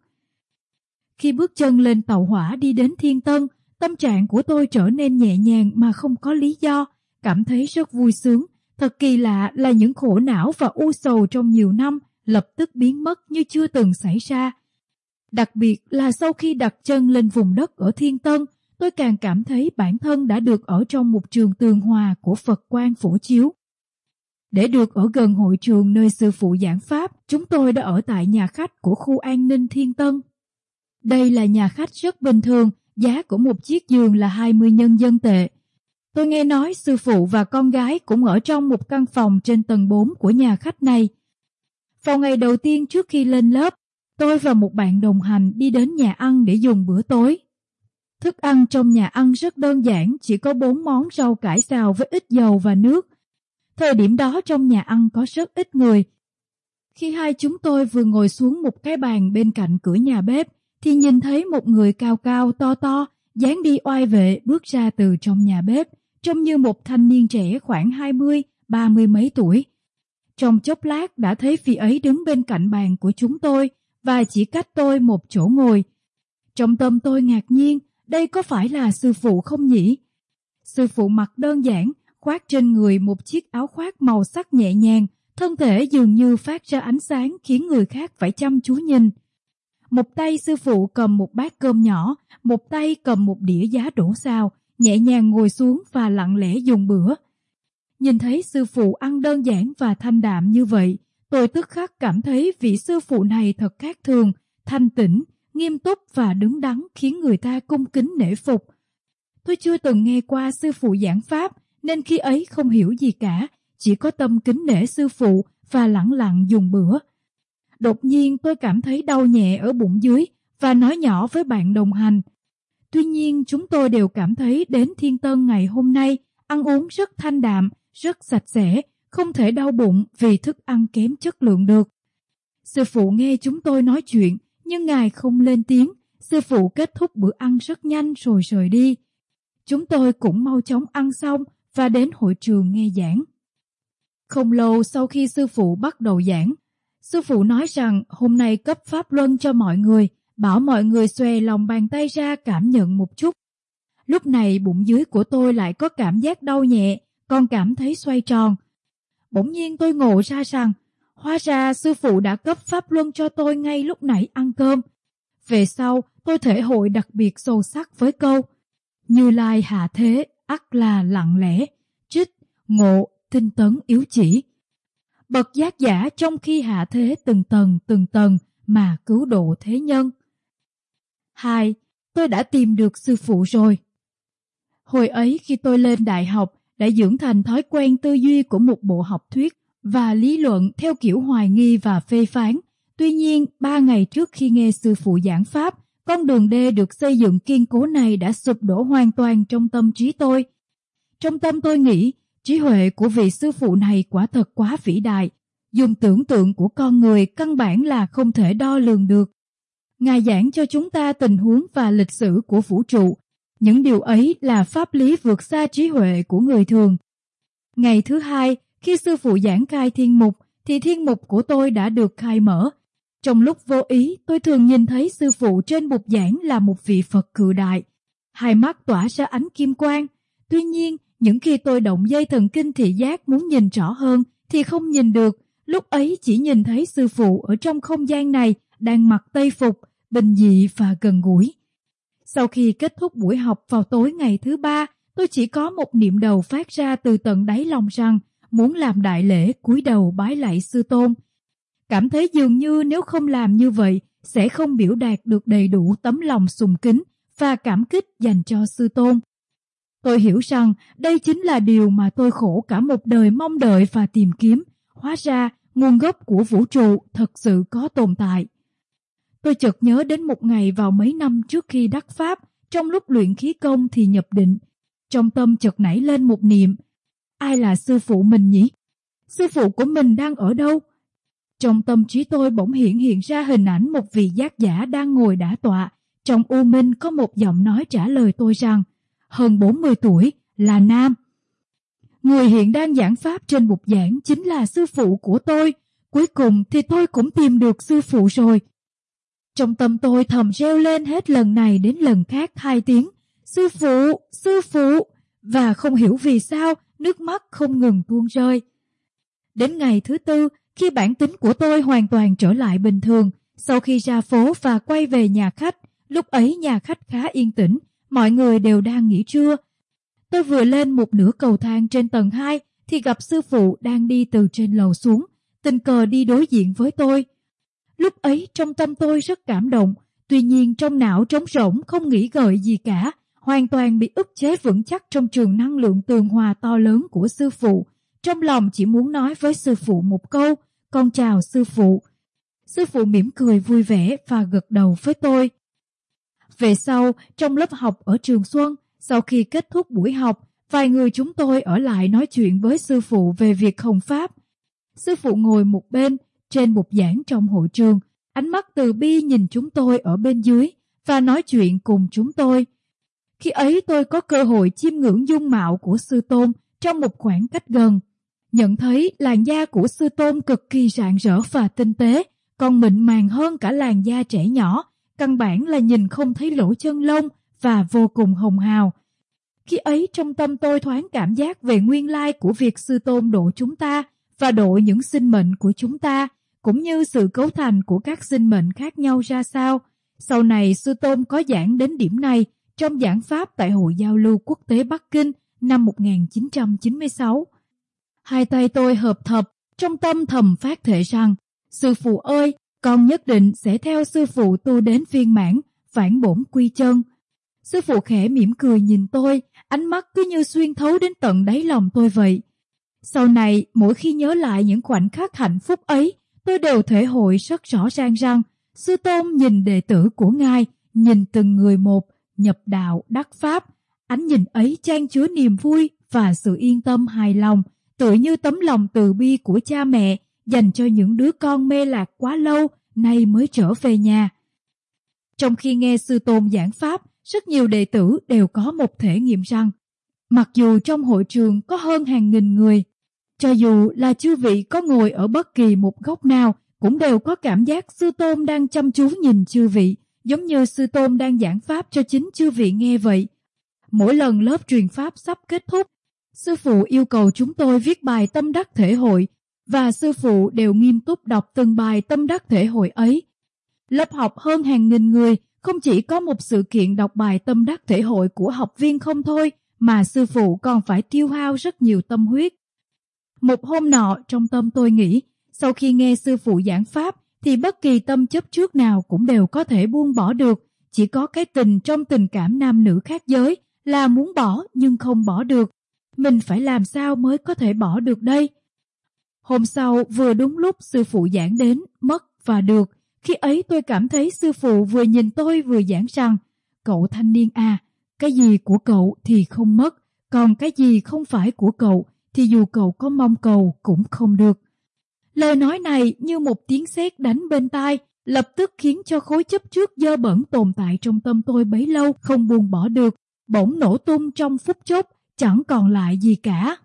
Khi bước chân lên tàu hỏa đi đến Thiên Tân, tâm trạng của tôi trở nên nhẹ nhàng mà không có lý do, cảm thấy rất vui sướng. Thật kỳ lạ là những khổ não và u sầu trong nhiều năm lập tức biến mất như chưa từng xảy ra. Đặc biệt là sau khi đặt chân lên vùng đất ở Thiên Tân, tôi càng cảm thấy bản thân đã được ở trong một trường tường hòa của Phật Quang phổ chiếu. Để được ở gần hội trường nơi sư phụ giảng pháp, chúng tôi đã ở tại nhà khách của khu an ninh Thiên Tân. Đây là nhà khách rất bình thường, giá của một chiếc giường là 20 nhân dân tệ. Tôi nghe nói sư phụ và con gái cũng ở trong một căn phòng trên tầng 4 của nhà khách này. Vào ngày đầu tiên trước khi lên lớp, tôi và một bạn đồng hành đi đến nhà ăn để dùng bữa tối. Thức ăn trong nhà ăn rất đơn giản, chỉ có 4 món rau cải xào với ít dầu và nước. Thời điểm đó trong nhà ăn có rất ít người. Khi hai chúng tôi vừa ngồi xuống một cái bàn bên cạnh cửa nhà bếp, thì nhìn thấy một người cao cao to to, dáng đi oai vệ bước ra từ trong nhà bếp, trông như một thanh niên trẻ khoảng 20, 30 mấy tuổi. Trong chốc lát đã thấy vị ấy đứng bên cạnh bàn của chúng tôi và chỉ cách tôi một chỗ ngồi. Trong tâm tôi ngạc nhiên, đây có phải là sư phụ không nhỉ? Sư phụ mặc đơn giản, khoác trên người một chiếc áo khoác màu sắc nhẹ nhàng, thân thể dường như phát ra ánh sáng khiến người khác phải chăm chú nhìn. Một tay sư phụ cầm một bát cơm nhỏ, một tay cầm một đĩa giá đỗ xào, nhẹ nhàng ngồi xuống và lặng lẽ dùng bữa. Nhìn thấy sư phụ ăn đơn giản và thanh đạm như vậy, tôi tức khắc cảm thấy vị sư phụ này thật khác thường, thanh tĩnh, nghiêm túc và đứng đắn khiến người ta cung kính nể phục. Tôi chưa từng nghe qua sư phụ giảng pháp, nên khi ấy không hiểu gì cả, chỉ có tâm kính nể sư phụ và lẳng lặng dùng bữa. Đột nhiên tôi cảm thấy đau nhẹ ở bụng dưới và nói nhỏ với bạn đồng hành. Tuy nhiên chúng tôi đều cảm thấy đến Thiên Tân ngày hôm nay ăn uống rất thanh đạm, rất sạch sẽ, không thể đau bụng vì thức ăn kém chất lượng được. Sư phụ nghe chúng tôi nói chuyện, nhưng ngài không lên tiếng. Sư phụ kết thúc bữa ăn rất nhanh rồi rời đi. Chúng tôi cũng mau chóng ăn xong và đến hội trường nghe giảng. Không lâu sau khi sư phụ bắt đầu giảng, sư phụ nói rằng hôm nay cấp pháp luân cho mọi người, bảo mọi người xòe lòng bàn tay ra cảm nhận một chút. Lúc này bụng dưới của tôi lại có cảm giác đau nhẹ, còn cảm thấy xoay tròn. Bỗng nhiên tôi ngộ ra rằng, hóa ra sư phụ đã cấp pháp luân cho tôi ngay lúc nãy ăn cơm. Về sau, tôi thể hội đặc biệt sâu sắc với câu: Như Lai hạ thế, ắt là lặng lẽ, trích, ngộ, tinh tấn yếu chỉ. Bậc giác giả trong khi hạ thế từng tầng mà cứu độ thế nhân. 2. Tôi đã tìm được sư phụ rồi. Hồi ấy khi tôi lên đại học, đã dưỡng thành thói quen tư duy của một bộ học thuyết và lý luận theo kiểu hoài nghi và phê phán. Tuy nhiên, 3 ngày trước khi nghe sư phụ giảng pháp, con đường đê được xây dựng kiên cố này đã sụp đổ hoàn toàn trong tâm trí tôi. Trong tâm tôi nghĩ, trí huệ của vị sư phụ này quả thật quá vĩ đại. Dùng tưởng tượng của con người căn bản là không thể đo lường được. Ngài giảng cho chúng ta tình huống và lịch sử của vũ trụ. Những điều ấy là pháp lý vượt xa trí huệ của người thường. Ngày thứ 2, khi sư phụ giảng khai thiên mục, thì thiên mục của tôi đã được khai mở. Trong lúc vô ý, tôi thường nhìn thấy sư phụ trên bục giảng là một vị Phật cự đại. Hai mắt tỏa ra ánh kim quang. Tuy nhiên, những khi tôi động dây thần kinh thị giác muốn nhìn rõ hơn, thì không nhìn được. Lúc ấy chỉ nhìn thấy sư phụ ở trong không gian này đang mặc tây phục, bình dị và gần gũi. Sau khi kết thúc buổi học vào tối ngày thứ 3, tôi chỉ có một niệm đầu phát ra từ tận đáy lòng rằng muốn làm đại lễ cúi đầu bái lạy sư tôn. Cảm thấy dường như nếu không làm như vậy sẽ không biểu đạt được đầy đủ tấm lòng sùng kính và cảm kích dành cho sư tôn. Tôi hiểu rằng đây chính là điều mà tôi khổ cả một đời mong đợi và tìm kiếm. Hóa ra nguồn gốc của vũ trụ thật sự có tồn tại. Tôi chợt nhớ đến một ngày vào mấy năm trước khi đắc pháp, trong lúc luyện khí công thì nhập định. Trong tâm chợt nảy lên một niệm, ai là sư phụ mình nhỉ? Sư phụ của mình đang ở đâu? Trong tâm trí tôi bỗng hiện ra hình ảnh một vị giác giả đang ngồi đả tọa. Trong u minh có một giọng nói trả lời tôi rằng, hơn 40 tuổi, là nam. Người hiện đang giảng pháp trên bục giảng chính là sư phụ của tôi. Cuối cùng thì tôi cũng tìm được sư phụ rồi. Trong tâm tôi thầm reo lên hết lần này đến lần khác 2 tiếng, sư phụ, sư phụ, và không hiểu vì sao nước mắt không ngừng tuôn rơi. Đến ngày thứ 4, khi bản tính của tôi hoàn toàn trở lại bình thường, sau khi ra phố và quay về nhà khách, lúc ấy nhà khách khá yên tĩnh, mọi người đều đang nghỉ trưa. Tôi vừa lên một nửa cầu thang trên tầng 2 thì gặp sư phụ đang đi từ trên lầu xuống, tình cờ đi đối diện với tôi. Lúc ấy trong tâm tôi rất cảm động, tuy nhiên trong não trống rỗng không nghĩ gợi gì cả, hoàn toàn bị ức chế vững chắc trong trường năng lượng tường hòa to lớn của sư phụ. Trong lòng chỉ muốn nói với sư phụ một câu, con chào sư phụ. Sư phụ mỉm cười vui vẻ và gật đầu với tôi. Về sau, trong lớp học ở trường Xuân, sau khi kết thúc buổi học, vài người chúng tôi ở lại nói chuyện với sư phụ về việc hồng pháp. Sư phụ ngồi một bên, trên bục giảng trong hội trường, ánh mắt từ bi nhìn chúng tôi ở bên dưới và nói chuyện cùng chúng tôi. Khi ấy tôi có cơ hội chiêm ngưỡng dung mạo của sư tôn trong một khoảng cách gần. Nhận thấy làn da của sư tôn cực kỳ rạng rỡ và tinh tế, còn mịn màng hơn cả làn da trẻ nhỏ, căn bản là nhìn không thấy lỗ chân lông và vô cùng hồng hào. Khi ấy trong tâm tôi thoáng cảm giác về nguyên lai của việc sư tôn độ chúng ta và độ những sinh mệnh của chúng ta, cũng như sự cấu thành của các sinh mệnh khác nhau ra sao. Sau này sư tôn có giảng đến điểm này trong giảng pháp tại Hội Giao lưu Quốc tế Bắc Kinh năm 1996. Hai tay tôi hợp thập, trong tâm thầm phát thệ rằng, sư phụ ơi, con nhất định sẽ theo sư phụ tu đến viên mãn, phản bổn quy chân. Sư phụ khẽ mỉm cười nhìn tôi, ánh mắt cứ như xuyên thấu đến tận đáy lòng tôi vậy. Sau này, mỗi khi nhớ lại những khoảnh khắc hạnh phúc ấy, tôi đều thể hội rất rõ ràng rằng, sư tôn nhìn đệ tử của ngài, nhìn từng người một, nhập đạo đắc pháp. Ánh nhìn ấy chan chứa niềm vui và sự yên tâm hài lòng, tựa như tấm lòng từ bi của cha mẹ dành cho những đứa con mê lạc quá lâu, nay mới trở về nhà. Trong khi nghe sư tôn giảng pháp, rất nhiều đệ tử đều có một thể nghiệm rằng, mặc dù trong hội trường có hơn hàng nghìn người, cho dù là chư vị có ngồi ở bất kỳ một góc nào, cũng đều có cảm giác sư tôn đang chăm chú nhìn chư vị, giống như sư tôn đang giảng pháp cho chính chư vị nghe vậy. Mỗi lần lớp truyền pháp sắp kết thúc, sư phụ yêu cầu chúng tôi viết bài tâm đắc thể hội, và sư phụ đều nghiêm túc đọc từng bài tâm đắc thể hội ấy. Lớp học hơn hàng nghìn người, không chỉ có một sự kiện đọc bài tâm đắc thể hội của học viên không thôi, mà sư phụ còn phải tiêu hao rất nhiều tâm huyết. Một hôm nọ trong tâm tôi nghĩ, sau khi nghe sư phụ giảng pháp, thì bất kỳ tâm chấp trước nào cũng đều có thể buông bỏ được. Chỉ có cái tình trong tình cảm nam nữ khác giới là muốn bỏ nhưng không bỏ được. Mình phải làm sao mới có thể bỏ được đây? Hôm sau vừa đúng lúc sư phụ giảng đến mất và được. Khi ấy tôi cảm thấy sư phụ vừa nhìn tôi vừa giảng rằng, cậu thanh niên à, cái gì của cậu thì không mất, còn cái gì không phải của cậu thì dù cậu có mong cầu cũng không được. Lời nói này như một tiếng sét đánh bên tai, lập tức khiến cho khối chấp trước dơ bẩn tồn tại trong tâm tôi bấy lâu không buông bỏ được, bỗng nổ tung trong phút chốc, chẳng còn lại gì cả.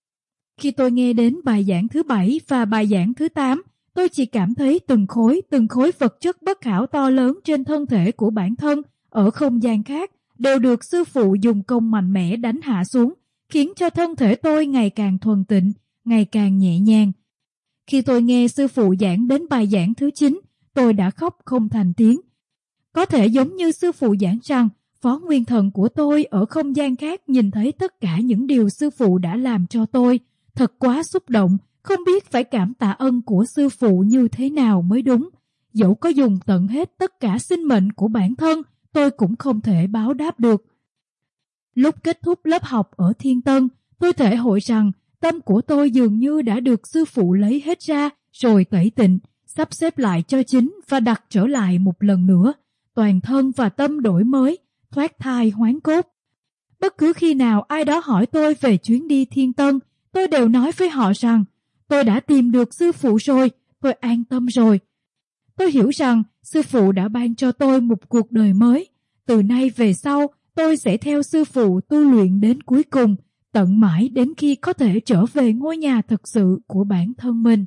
Khi tôi nghe đến bài giảng thứ 7 và bài giảng thứ 8, tôi chỉ cảm thấy từng khối vật chất bất hảo to lớn trên thân thể của bản thân ở không gian khác đều được sư phụ dùng công mạnh mẽ đánh hạ xuống, khiến cho thân thể tôi ngày càng thuần tịnh, ngày càng nhẹ nhàng. Khi tôi nghe sư phụ giảng đến bài giảng thứ 9, tôi đã khóc không thành tiếng. Có thể giống như sư phụ giảng rằng, Phó Nguyên Thần của tôi ở không gian khác nhìn thấy tất cả những điều sư phụ đã làm cho tôi. Thật quá xúc động, không biết phải cảm tạ ân của sư phụ như thế nào mới đúng. Dẫu có dùng tận hết tất cả sinh mệnh của bản thân, tôi cũng không thể báo đáp được. Lúc kết thúc lớp học ở Thiên Tân, tôi thể hội rằng tâm của tôi dường như đã được sư phụ lấy hết ra rồi tẩy tịnh, sắp xếp lại cho chính và đặt trở lại một lần nữa. Toàn thân và tâm đổi mới, thoát thai hoán cốt. Bất cứ khi nào ai đó hỏi tôi về chuyến đi Thiên Tân, tôi đều nói với họ rằng tôi đã tìm được sư phụ rồi, tôi an tâm rồi. Tôi hiểu rằng sư phụ đã ban cho tôi một cuộc đời mới. Từ nay về sau, tôi sẽ theo sư phụ tu luyện đến cuối cùng, tận mãi đến khi có thể trở về ngôi nhà thực sự của bản thân mình.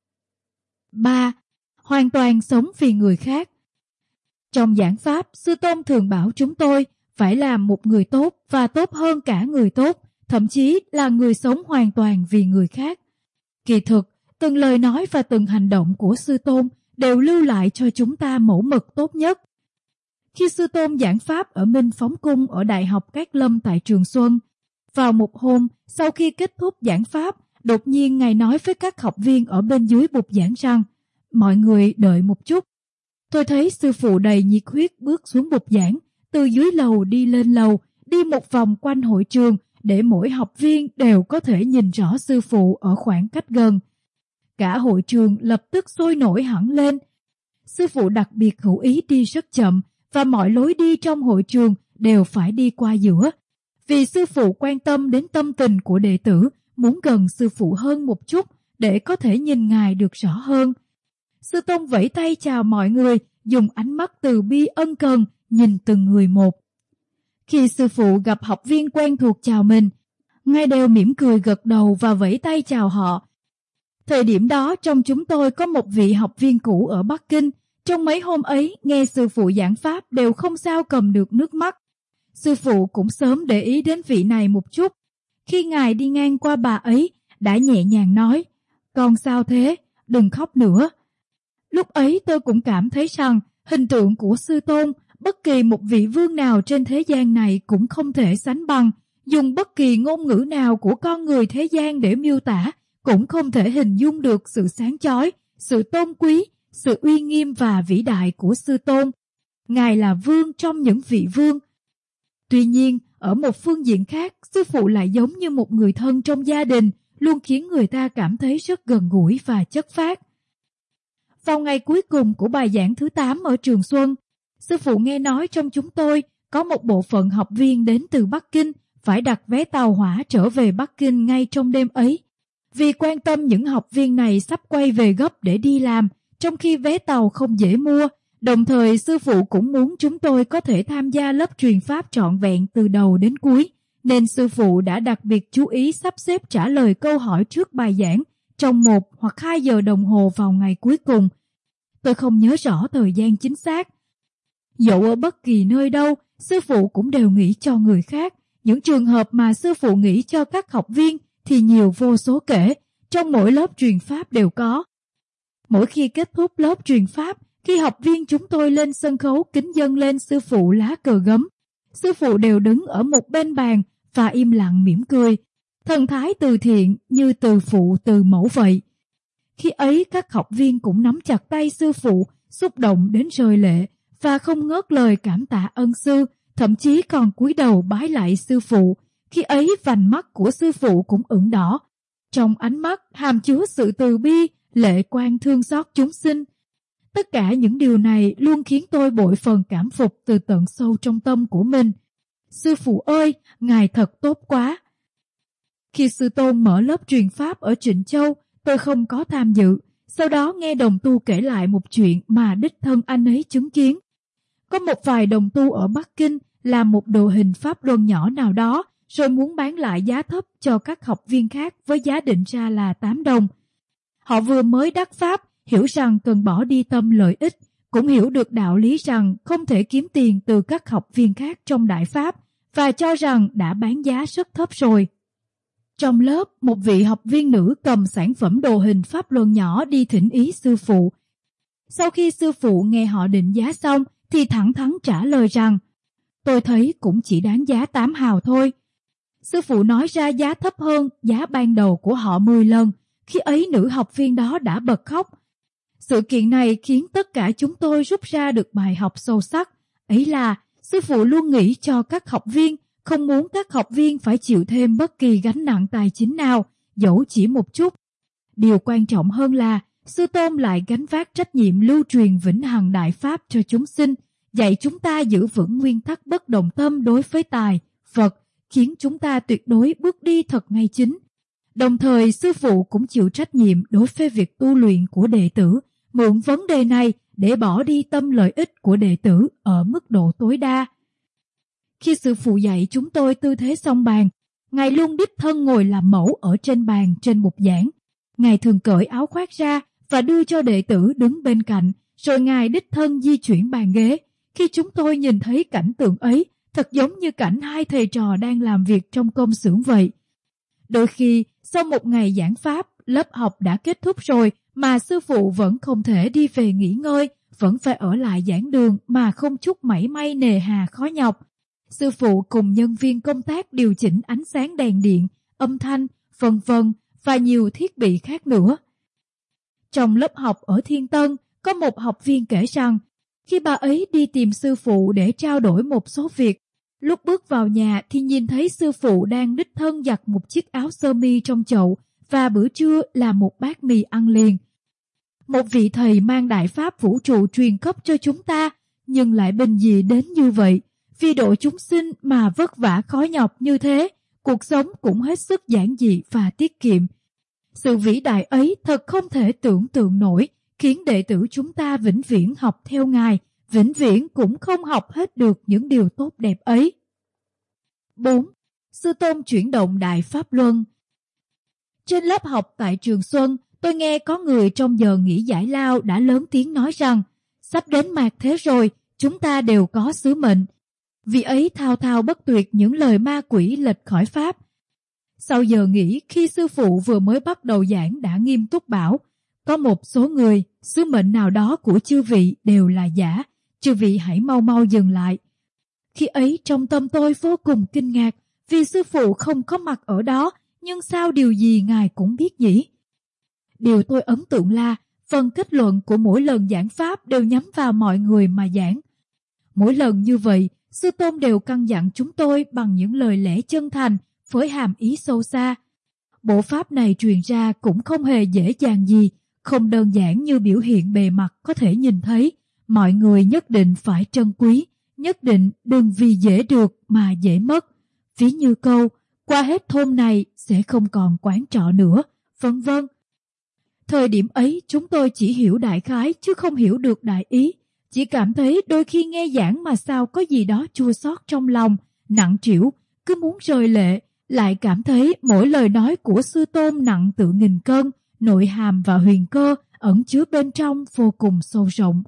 3. Hoàn toàn sống vì người khác. Trong giảng pháp, Sư Tôn thường bảo chúng tôi phải làm một người tốt và tốt hơn cả người tốt, thậm chí là người sống hoàn toàn vì người khác. Kỳ thực, từng lời nói và từng hành động của Sư Tôn đều lưu lại cho chúng ta mẫu mực tốt nhất. Khi Sư Tôn giảng pháp ở Minh Phóng Cung ở Đại học Cát Lâm tại Trường Xuân, vào một hôm sau khi kết thúc giảng pháp, đột nhiên Ngài nói với các học viên ở bên dưới bục giảng rằng mọi người đợi một chút. Tôi thấy sư phụ đầy nhiệt huyết bước xuống bục giảng, từ dưới lầu đi lên lầu, đi một vòng quanh hội trường để mỗi học viên đều có thể nhìn rõ sư phụ ở khoảng cách gần. Cả hội trường lập tức sôi nổi hẳn lên. Sư phụ đặc biệt hữu ý đi rất chậm và mọi lối đi trong hội trường đều phải đi qua giữa. Vì sư phụ quan tâm đến tâm tình của đệ tử, muốn gần sư phụ hơn một chút để có thể nhìn Ngài được rõ hơn. Sư Tôn vẫy tay chào mọi người, dùng ánh mắt từ bi ân cần nhìn từng người một. Khi sư phụ gặp học viên quen thuộc chào mình, Ngài đều mỉm cười gật đầu và vẫy tay chào họ. Thời điểm đó trong chúng tôi có một vị học viên cũ ở Bắc Kinh. Trong mấy hôm ấy nghe sư phụ giảng pháp đều không sao cầm được nước mắt. Sư phụ cũng sớm để ý đến vị này một chút. Khi Ngài đi ngang qua bà ấy, đã nhẹ nhàng nói, con sao thế, đừng khóc nữa. Lúc ấy tôi cũng cảm thấy rằng hình tượng của Sư Tôn, bất kỳ một vị vương nào trên thế gian này cũng không thể sánh bằng. Dùng bất kỳ ngôn ngữ nào của con người thế gian để miêu tả, cũng không thể hình dung được sự sáng chói, sự tôn quý, sự uy nghiêm và vĩ đại của Sư Tôn. Ngài là vương trong những vị vương. Tuy nhiên, ở một phương diện khác, sư phụ lại giống như một người thân trong gia đình, luôn khiến người ta cảm thấy rất gần gũi và chất phác. Vào ngày cuối cùng của bài giảng thứ 8 ở Trường Xuân, sư phụ nghe nói trong chúng tôi có một bộ phận học viên đến từ Bắc Kinh phải đặt vé tàu hỏa trở về Bắc Kinh ngay trong đêm ấy. Vì quan tâm những học viên này sắp quay về gấp để đi làm, trong khi vé tàu không dễ mua, đồng thời sư phụ cũng muốn chúng tôi có thể tham gia lớp truyền pháp trọn vẹn từ đầu đến cuối, nên sư phụ đã đặc biệt chú ý sắp xếp trả lời câu hỏi trước bài giảng trong 1 hoặc 2 giờ đồng hồ vào ngày cuối cùng. Tôi không nhớ rõ thời gian chính xác. Dẫu ở bất kỳ nơi đâu, sư phụ cũng đều nghĩ cho người khác. Những trường hợp mà sư phụ nghĩ cho các học viên thì nhiều vô số kể, trong mỗi lớp truyền pháp đều có. Mỗi khi kết thúc lớp truyền pháp, khi học viên chúng tôi lên sân khấu kính dâng lên sư phụ lá cờ gấm, sư phụ đều đứng ở một bên bàn và im lặng mỉm cười, thần thái từ thiện như từ phụ từ mẫu vậy. Khi ấy các học viên cũng nắm chặt tay sư phụ, xúc động đến rơi lệ và không ngớt lời cảm tạ ân sư, thậm chí còn cúi đầu bái lại sư phụ. Khi ấy vành mắt của sư phụ cũng ửng đỏ, trong ánh mắt hàm chứa sự từ bi, lệ quan thương xót chúng sinh. Tất cả những điều này luôn khiến tôi bội phần cảm phục từ tận sâu trong tâm của mình. Sư phụ ơi, Ngài thật tốt quá! Khi Sư Tôn mở lớp truyền pháp ở Trịnh Châu, tôi không có tham dự. Sau đó nghe đồng tu kể lại một chuyện mà đích thân anh ấy chứng kiến. Có một vài đồng tu ở Bắc Kinh làm một đồ hình pháp luân nhỏ nào đó, rồi muốn bán lại giá thấp cho các học viên khác với giá định ra là 8 đồng. Họ vừa mới đắc pháp, hiểu rằng cần bỏ đi tâm lợi ích, cũng hiểu được đạo lý rằng không thể kiếm tiền từ các học viên khác trong đại pháp, và cho rằng đã bán giá rất thấp rồi. Trong lớp, một vị học viên nữ cầm sản phẩm đồ hình pháp luân nhỏ đi thỉnh ý sư phụ. Sau khi sư phụ nghe họ định giá xong thì thẳng thắn trả lời rằng tôi thấy cũng chỉ đáng giá 8 hào thôi. Sư phụ nói ra giá thấp hơn giá ban đầu của họ 10 lần. Khi ấy nữ học viên đó đã bật khóc. Sự kiện này khiến tất cả chúng tôi rút ra được bài học sâu sắc. Ấy là sư phụ luôn nghĩ cho các học viên, không muốn các học viên phải chịu thêm bất kỳ gánh nặng tài chính nào, dẫu chỉ một chút. Điều quan trọng hơn là Sư Tôn lại gánh vác trách nhiệm lưu truyền vĩnh hằng đại pháp cho chúng sinh, dạy chúng ta giữ vững nguyên tắc bất động tâm đối với tài, vật, khiến chúng ta tuyệt đối bước đi thật ngay chính. Đồng thời, sư phụ cũng chịu trách nhiệm đối với việc tu luyện của đệ tử, mượn vấn đề này để bỏ đi tâm lợi ích của đệ tử ở mức độ tối đa. Khi sư phụ dạy chúng tôi tư thế song bàn, Ngài luôn đích thân ngồi làm mẫu ở trên bàn trên bục giảng. Ngài thường cởi áo khoác ra và đưa cho đệ tử đứng bên cạnh, rồi Ngài đích thân di chuyển bàn ghế. Khi chúng tôi nhìn thấy cảnh tượng ấy, thật giống như cảnh hai thầy trò đang làm việc trong công xưởng vậy. Đôi khi, sau một ngày giảng pháp, lớp học đã kết thúc rồi mà sư phụ vẫn không thể đi về nghỉ ngơi, vẫn phải ở lại giảng đường mà không chút mảy may nề hà khó nhọc. Sư phụ cùng nhân viên công tác điều chỉnh ánh sáng đèn điện, âm thanh, vân vân và nhiều thiết bị khác nữa. Trong lớp học ở Thiên Tân, có một học viên kể rằng khi bà ấy đi tìm sư phụ để trao đổi một số việc, lúc bước vào nhà thì nhìn thấy sư phụ đang đích thân giặt một chiếc áo sơ mi trong chậu và bữa trưa là một bát mì ăn liền. Một vị thầy mang đại pháp vũ trụ truyền cấp cho chúng ta, nhưng lại bình dị đến như vậy. Vì độ chúng sinh mà vất vả khó nhọc như thế, cuộc sống cũng hết sức giản dị và tiết kiệm. Sự vĩ đại ấy thật không thể tưởng tượng nổi, khiến đệ tử chúng ta vĩnh viễn học theo Ngài, vĩnh viễn cũng không học hết được những điều tốt đẹp ấy. 4. Sư Tôn chuyển động Đại Pháp Luân. Trên lớp học tại Trường Xuân, tôi nghe có người trong giờ nghỉ giải lao đã lớn tiếng nói rằng sắp đến mạt thế rồi, chúng ta đều có sứ mệnh. Vì ấy thao thao bất tuyệt những lời ma quỷ lệch khỏi Pháp. Sau giờ nghỉ, khi sư phụ vừa mới bắt đầu giảng đã nghiêm túc bảo, có một số người, sứ mệnh nào đó của chư vị đều là giả, chư vị hãy mau mau dừng lại. Khi ấy trong tâm tôi vô cùng kinh ngạc, vì sư phụ không có mặt ở đó, nhưng sao điều gì Ngài cũng biết nhỉ? Điều tôi ấn tượng là phần kết luận của mỗi lần giảng pháp đều nhắm vào mọi người mà giảng. Mỗi lần như vậy, Sư Tôn đều căn dặn chúng tôi bằng những lời lẽ chân thành, với hàm ý sâu xa. Bộ pháp này truyền ra cũng không hề dễ dàng gì, không đơn giản như biểu hiện bề mặt có thể nhìn thấy. Mọi người nhất định phải trân quý, nhất định đừng vì dễ được mà dễ mất. Ví như câu, qua hết thôn này sẽ không còn quán trọ nữa, vân vân. Thời điểm ấy chúng tôi chỉ hiểu đại khái chứ không hiểu được đại ý. Chỉ cảm thấy đôi khi nghe giảng mà sao có gì đó chua xót trong lòng, nặng trĩu, cứ muốn rơi lệ. Lại cảm thấy mỗi lời nói của Sư Tôn nặng tự nghìn cân, nội hàm và huyền cơ ẩn chứa bên trong vô cùng sâu rộng.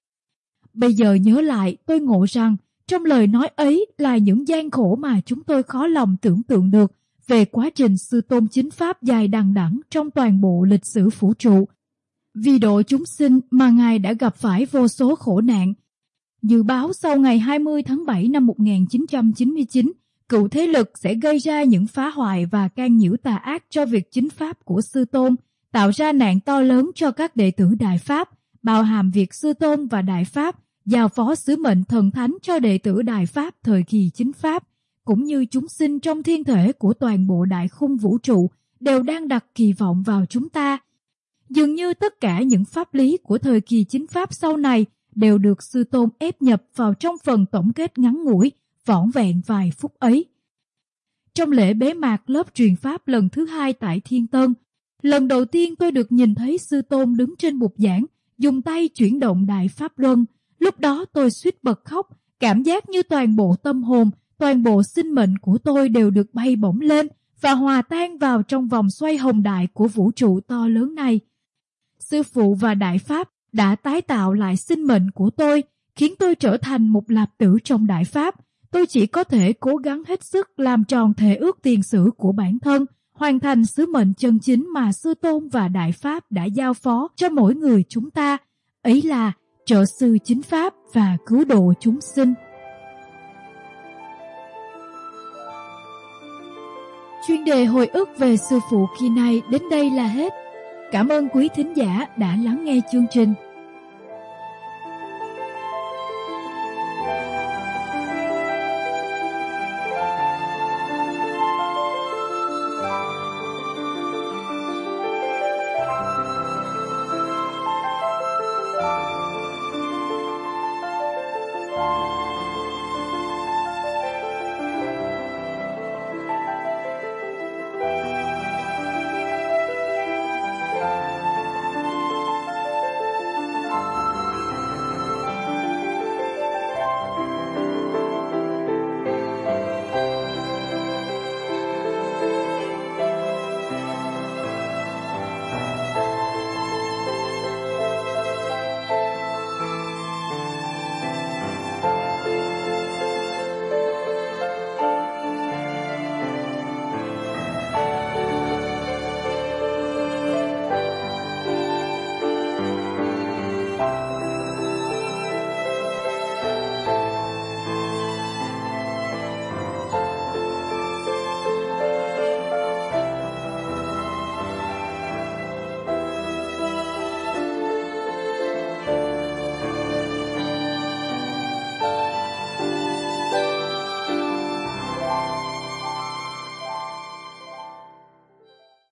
Bây giờ nhớ lại, tôi ngộ rằng trong lời nói ấy là những gian khổ mà chúng tôi khó lòng tưởng tượng được về quá trình Sư Tôn chính pháp dài đằng đẵng trong toàn bộ lịch sử vũ trụ. Vì độ chúng sinh mà Ngài đã gặp phải vô số khổ nạn. Dự báo sau ngày 20 tháng 7 năm 1999, cựu thế lực sẽ gây ra những phá hoại và can nhiễu tà ác cho việc chính pháp của Sư Tôn, tạo ra nạn to lớn cho các đệ tử Đại Pháp, bao hàm việc Sư Tôn và Đại Pháp giao phó sứ mệnh thần thánh cho đệ tử Đại Pháp thời kỳ chính pháp, cũng như chúng sinh trong thiên thể của toàn bộ đại khung vũ trụ đều đang đặt kỳ vọng vào chúng ta. Dường như tất cả những pháp lý của thời kỳ chính pháp sau này đều được Sư Tôn ép nhập vào trong phần tổng kết ngắn ngủi, vỏn vẹn vài phút ấy. Trong lễ bế mạc lớp truyền pháp lần thứ 2 tại Thiên Tân, lần đầu tiên tôi được nhìn thấy Sư Tôn đứng trên bục giảng, dùng tay chuyển động Đại Pháp Luân. Lúc đó tôi suýt bật khóc, cảm giác như toàn bộ tâm hồn, toàn bộ sinh mệnh của tôi đều được bay bổng lên và hòa tan vào trong vòng xoay hồng đại của vũ trụ to lớn này. Sư phụ và Đại Pháp đã tái tạo lại sinh mệnh của tôi, khiến tôi trở thành một lạp tử trong Đại Pháp. Tôi chỉ có thể cố gắng hết sức làm tròn thệ ước tiền sử của bản thân, hoàn thành sứ mệnh chân chính mà Sư Tôn và Đại Pháp đã giao phó cho mỗi người chúng ta, ấy là trợ sư chính Pháp và cứu độ chúng sinh. Chuyên đề hồi ức về Sư Phụ kỳ này đến đây là hết. Cảm ơn quý thính giả đã lắng nghe chương trình.